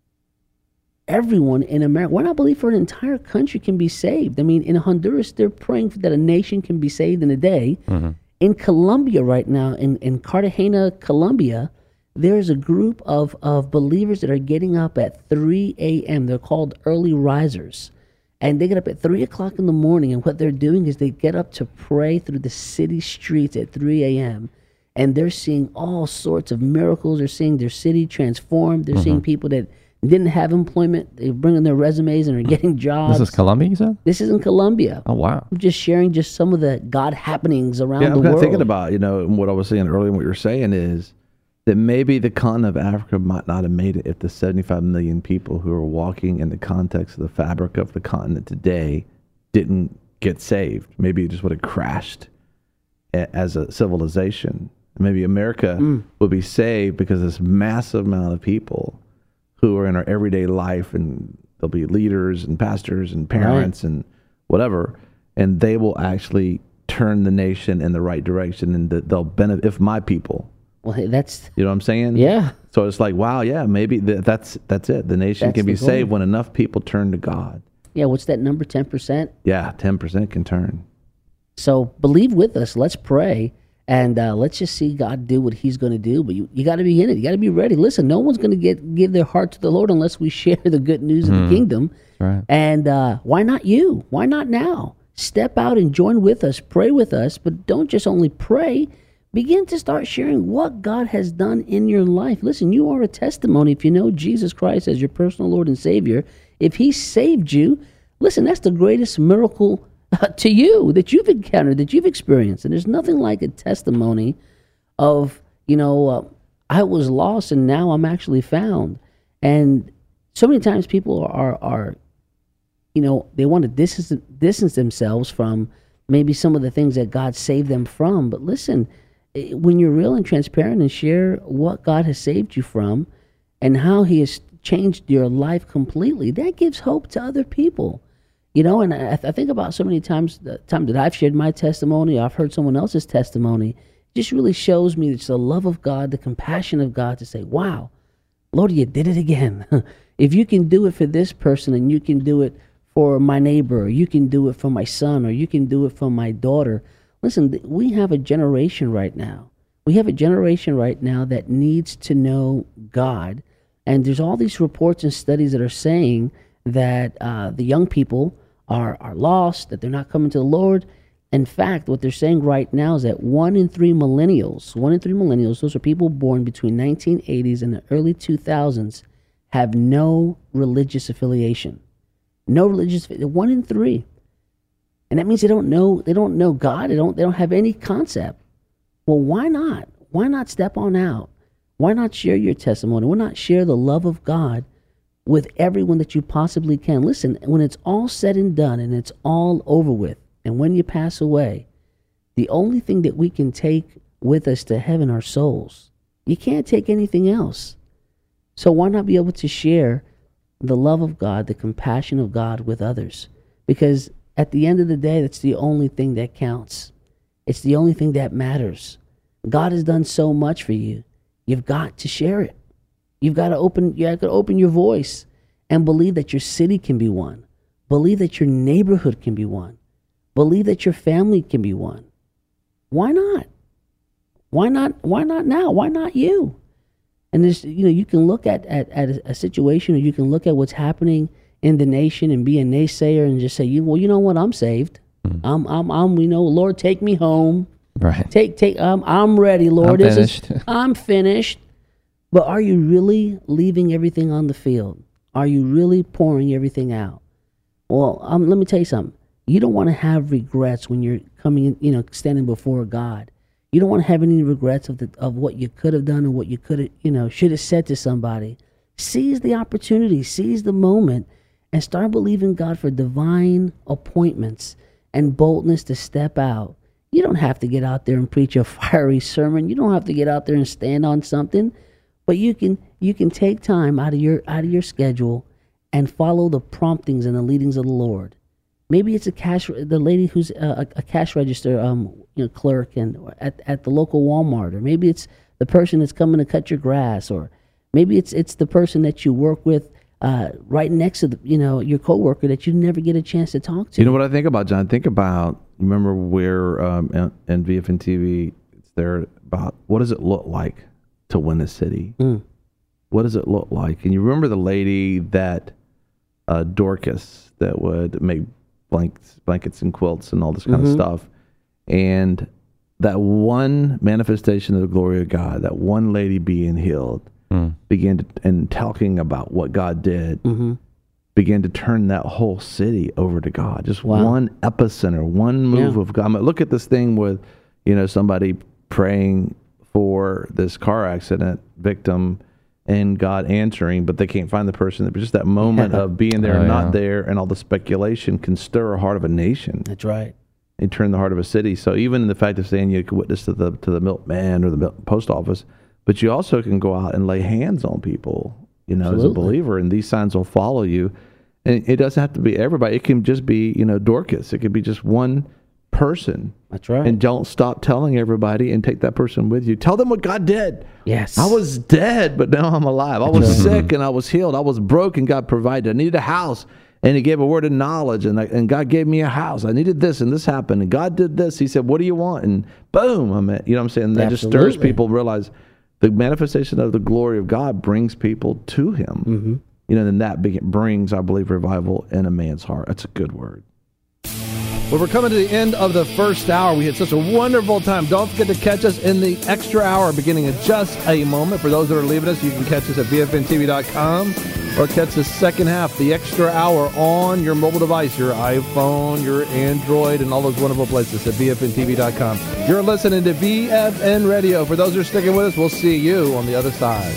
[SPEAKER 4] everyone in America. Why not believe for an entire country can be saved? I mean, in Honduras, they're praying that a nation can be saved in a day. Mm-hmm. In Colombia right now, in, in Cartagena, Colombia, there's a group of, of believers that are getting up at three a.m. They're called early risers. And they get up at three o'clock in the morning, and what they're doing is they get up to pray through the city streets at three a.m., and they're seeing all sorts of miracles. They're seeing their city transformed. They're mm-hmm. seeing people that didn't have employment. They're bringing their resumes and are getting jobs.
[SPEAKER 3] This is Colombia, you said?
[SPEAKER 4] This is in Colombia.
[SPEAKER 3] Oh, wow.
[SPEAKER 4] I'm just sharing just some of the God happenings around
[SPEAKER 2] yeah,
[SPEAKER 4] the
[SPEAKER 2] I'm
[SPEAKER 4] world.
[SPEAKER 2] thinking about, you know, what I was saying earlier, and what you're saying is that maybe the continent of Africa might not have made it if the seventy-five million people who are walking in the context of the fabric of the continent today didn't get saved. Maybe it just would have crashed a, as a civilization. Maybe America mm. would be saved because this massive amount of people who are in our everyday life, and there'll be leaders and pastors and parents right. and whatever, and they will actually turn the nation in the right direction, and they'll benefit if my people.
[SPEAKER 4] Well, hey, that's
[SPEAKER 2] you know what I'm saying?
[SPEAKER 4] Yeah.
[SPEAKER 2] So it's like, wow, yeah, maybe th- that's that's it. The nation
[SPEAKER 4] that's
[SPEAKER 2] can be
[SPEAKER 4] goal.
[SPEAKER 2] saved when enough people turn to God.
[SPEAKER 4] Yeah. What's that number? Ten percent.
[SPEAKER 2] Yeah, ten percent can turn.
[SPEAKER 4] So believe with us. Let's pray. And uh, let's just see God do what he's going to do. But you, you got to be in it. You got to be ready. Listen, no one's going to get give their heart to the Lord unless we share the good news mm. of the kingdom.
[SPEAKER 3] Right.
[SPEAKER 4] And uh, why not you? Why not now? Step out and join with us. Pray with us. But don't just only pray. Begin to start sharing what God has done in your life. Listen, you are a testimony if you know Jesus Christ as your personal Lord and Savior. If he saved you, listen, that's the greatest miracle Uh, to you that you've encountered, that you've experienced. And there's nothing like a testimony of, you know, uh, I was lost and now I'm actually found. And so many times people are, are you know, they want to distance, distance themselves from maybe some of the things that God saved them from. But listen, when you're real and transparent and share what God has saved you from and how he has changed your life completely, that gives hope to other people. You know, and I, I think about so many times, the time that I've shared my testimony, I've heard someone else's testimony, it just really shows me it's the love of God, the compassion of God to say, wow, Lord, you did it again. If you can do it for this person and you can do it for my neighbor, or you can do it for my son, or you can do it for my daughter. Listen, we have a generation right now. We have a generation right now that needs to know God. And there's all these reports and studies that are saying that uh, the young people are are lost, that they're not coming to the Lord. In fact, what they're saying right now is that one in three millennials, one in three millennials, those are people born between nineteen eighties and the early two thousands, have no religious affiliation. No religious, one in three. And that means they don't know, they don't know God, they don't, they don't have any concept. Well, why not? Why not step on out? Why not share your testimony? Why not share the love of God with everyone that you possibly can? Listen, when it's all said and done and it's all over with, and when you pass away, the only thing that we can take with us to heaven are souls. You can't take anything else. So why not be able to share the love of God, the compassion of God with others? Because at the end of the day, that's the only thing that counts. It's the only thing that matters. God has done so much for you. You've got to share it. You've got to open, you have to open your voice and believe that your city can be won. Believe that your neighborhood can be won. Believe that your family can be won. Why not? Why not? Why not now? Why not you? And there's, you know, you can look at, at, at a, a situation, or you can look at what's happening in the nation and be a naysayer and just say, you well, you know what? I'm saved. Mm. I'm, I'm, I'm, you know, Lord, take me home.
[SPEAKER 3] Right.
[SPEAKER 4] Take, take. Um, I'm ready, Lord.
[SPEAKER 3] I'm
[SPEAKER 4] this
[SPEAKER 3] finished.
[SPEAKER 4] Is, I'm finished. But are you really leaving everything on the field? Are you really pouring everything out? Well, um, let me tell you something. You don't want to have regrets when you're coming in, you know, standing before God. You don't want to have any regrets of the of what you could have done or what you could have, you know, should have said to somebody. Seize the opportunity, seize the moment, and start believing God for divine appointments and boldness to step out. You don't have to get out there and preach a fiery sermon. You don't have to get out there and stand on something. But you can you can take time out of your out of your schedule and follow the promptings and the leadings of the Lord. maybe it's a cash the lady who's a, a cash register um you know clerk and at at the local Walmart, or maybe it's the person that's coming to cut your grass, or maybe it's it's the person that you work with uh, right next to the, you know your coworker that you never get a chance to talk to.
[SPEAKER 2] You know what I think about, John? Think about, remember where um, in, in V F N T V, it's there about what does it look like to win a city?
[SPEAKER 4] Mm.
[SPEAKER 2] What does it look like? And you remember the lady that uh, Dorcas that would make blankets, blankets and quilts and all this kind
[SPEAKER 4] Mm-hmm.
[SPEAKER 2] of stuff, and that one manifestation of the glory of God, that one lady being healed, mm. began to, and talking about what God did,
[SPEAKER 4] mm-hmm.
[SPEAKER 2] began to turn that whole city over to God. Just
[SPEAKER 4] wow.
[SPEAKER 2] one epicenter, one move
[SPEAKER 4] yeah.
[SPEAKER 2] of God. I mean, look at this thing with, you know, somebody praying for this car accident victim and God answering, but they can't find the person. But just that moment of being there
[SPEAKER 3] oh,
[SPEAKER 2] and
[SPEAKER 3] yeah.
[SPEAKER 2] not there, and all the speculation can stir a heart of a nation.
[SPEAKER 4] That's right.
[SPEAKER 2] And turn the heart of a city. So even in the fact of saying you could witness to the to the milkman or the milk, post office, but you also can go out and lay hands on people, you know,
[SPEAKER 4] Absolutely.
[SPEAKER 2] as a believer, and these signs will follow you. And it doesn't have to be everybody. It can just be, you know, Dorcas. It could be just one person.
[SPEAKER 4] That's right.
[SPEAKER 2] And don't stop telling everybody, and take that person with you. Tell them what God did.
[SPEAKER 4] Yes.
[SPEAKER 2] I was dead, but now I'm alive. I was
[SPEAKER 4] Mm-hmm.
[SPEAKER 2] sick and I was healed. I was broke and God provided. I needed a house. And he gave a word of knowledge, and I, and God gave me a house. I needed this, and this happened, and God did this. He said, "What do you want?" And boom, I'm at, you know what I'm saying? That just stirs
[SPEAKER 4] Absolutely.
[SPEAKER 2] people to realize the manifestation of the glory of God brings people to him.
[SPEAKER 4] Mm-hmm.
[SPEAKER 2] You know, then that be, brings, I believe, revival in a man's heart. That's a good word.
[SPEAKER 14] Well, we're coming to the end of the first hour. We had such a wonderful time. Don't forget to catch us in the extra hour beginning in just a moment. For those that are leaving us, you can catch us at V F N T V dot com or catch the second half, the extra hour, on your mobile device, your iPhone, your Android, and all those wonderful places at V F N T V dot com. You're listening to V F N Radio. For those who are sticking with us, we'll see you on the other side.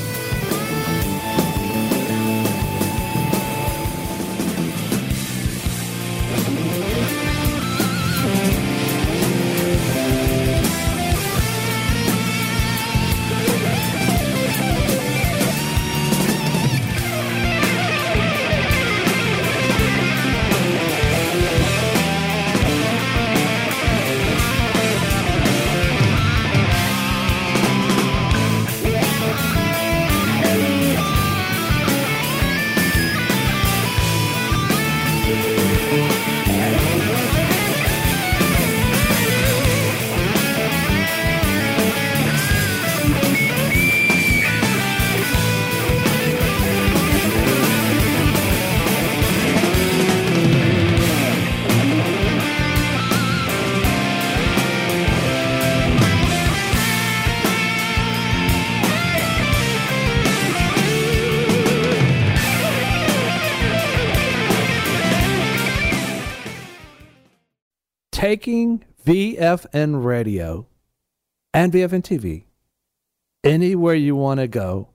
[SPEAKER 14] Taking V F N Radio and V F N T V anywhere you want to go,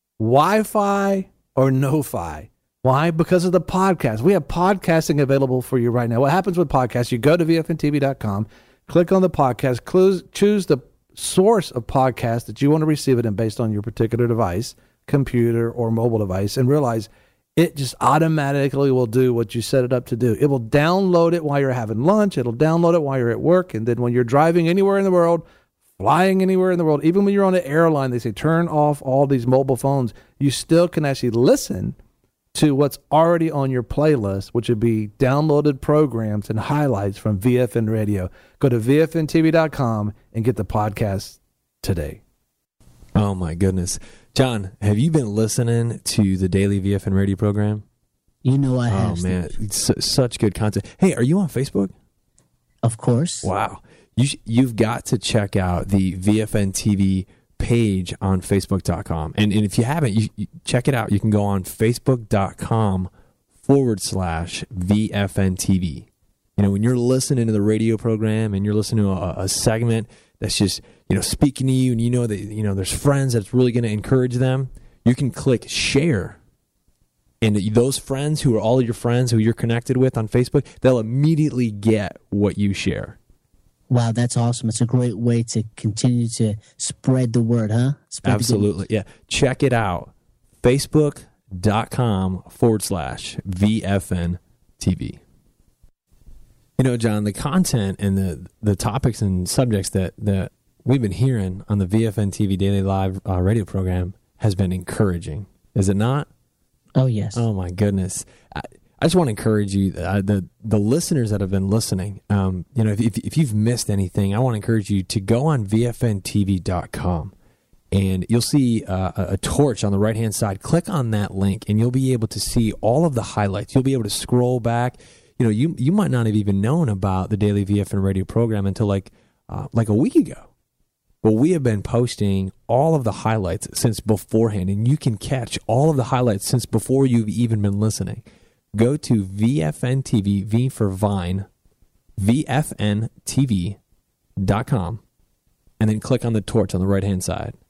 [SPEAKER 14] Wi-Fi or no-fi. Why? Because of the podcast. We have podcasting available for you right now. What happens with podcasts, you go to V F N T V dot com, click on the podcast, clues, choose the source of podcast that you want to receive it in based on your particular device, computer or mobile device, and realize it just automatically will do what you set it up to do. It will download it while you're having lunch. It'll download it while you're at work. And then when you're driving anywhere in the world, flying anywhere in the world, even when you're on an airline, they say turn off all these mobile phones. You still can actually listen to what's already on your playlist, which would be downloaded programs and highlights from V F N Radio. Go to V F N T V dot com and get the podcast today.
[SPEAKER 3] Oh, my goodness. John, have you been listening to the daily V F N radio program?
[SPEAKER 4] You know I have.
[SPEAKER 3] Oh, man. It's such good content. Hey, are you on Facebook?
[SPEAKER 4] Of course.
[SPEAKER 3] Wow. You sh- you've got to check out the V F N T V page on Facebook dot com. And, and if you haven't, you, you check it out. You can go on Facebook dot com forward slash V F N T V. You know, when you're listening to the radio program and you're listening to a, a segment that's just, you know, speaking to you, and you know that, you know, there's friends that's really going to encourage them, you can click share. And those friends who are all your friends who you're connected with on Facebook, they'll immediately get what you share.
[SPEAKER 4] Wow, that's awesome. It's a great way to continue to spread the word, huh? Spread
[SPEAKER 3] Absolutely. Yeah. Check it out. Facebook dot com forward slash V F N T V. You know, John, the content and the the topics and subjects that, that we've been hearing on the V F N T V Daily Live uh, radio program has been encouraging. Is it not?
[SPEAKER 4] Oh, yes.
[SPEAKER 3] Oh, my goodness. I, I just want to encourage you, uh, the the listeners that have been listening, um, you know, if, if, if you've missed anything, I want to encourage you to go on V F N T V dot com. And you'll see uh, a, a torch on the right-hand side. Click on that link, and you'll be able to see all of the highlights. You'll be able to scroll back. You know, you you might not have even known about the Daily V F N radio program until like uh, like a week ago. But we have been posting all of the highlights since beforehand, and you can catch all of the highlights since before you've even been listening. Go to V F N T V, V for Vine, V F N T V dot com, and then click on the torch on the right-hand side.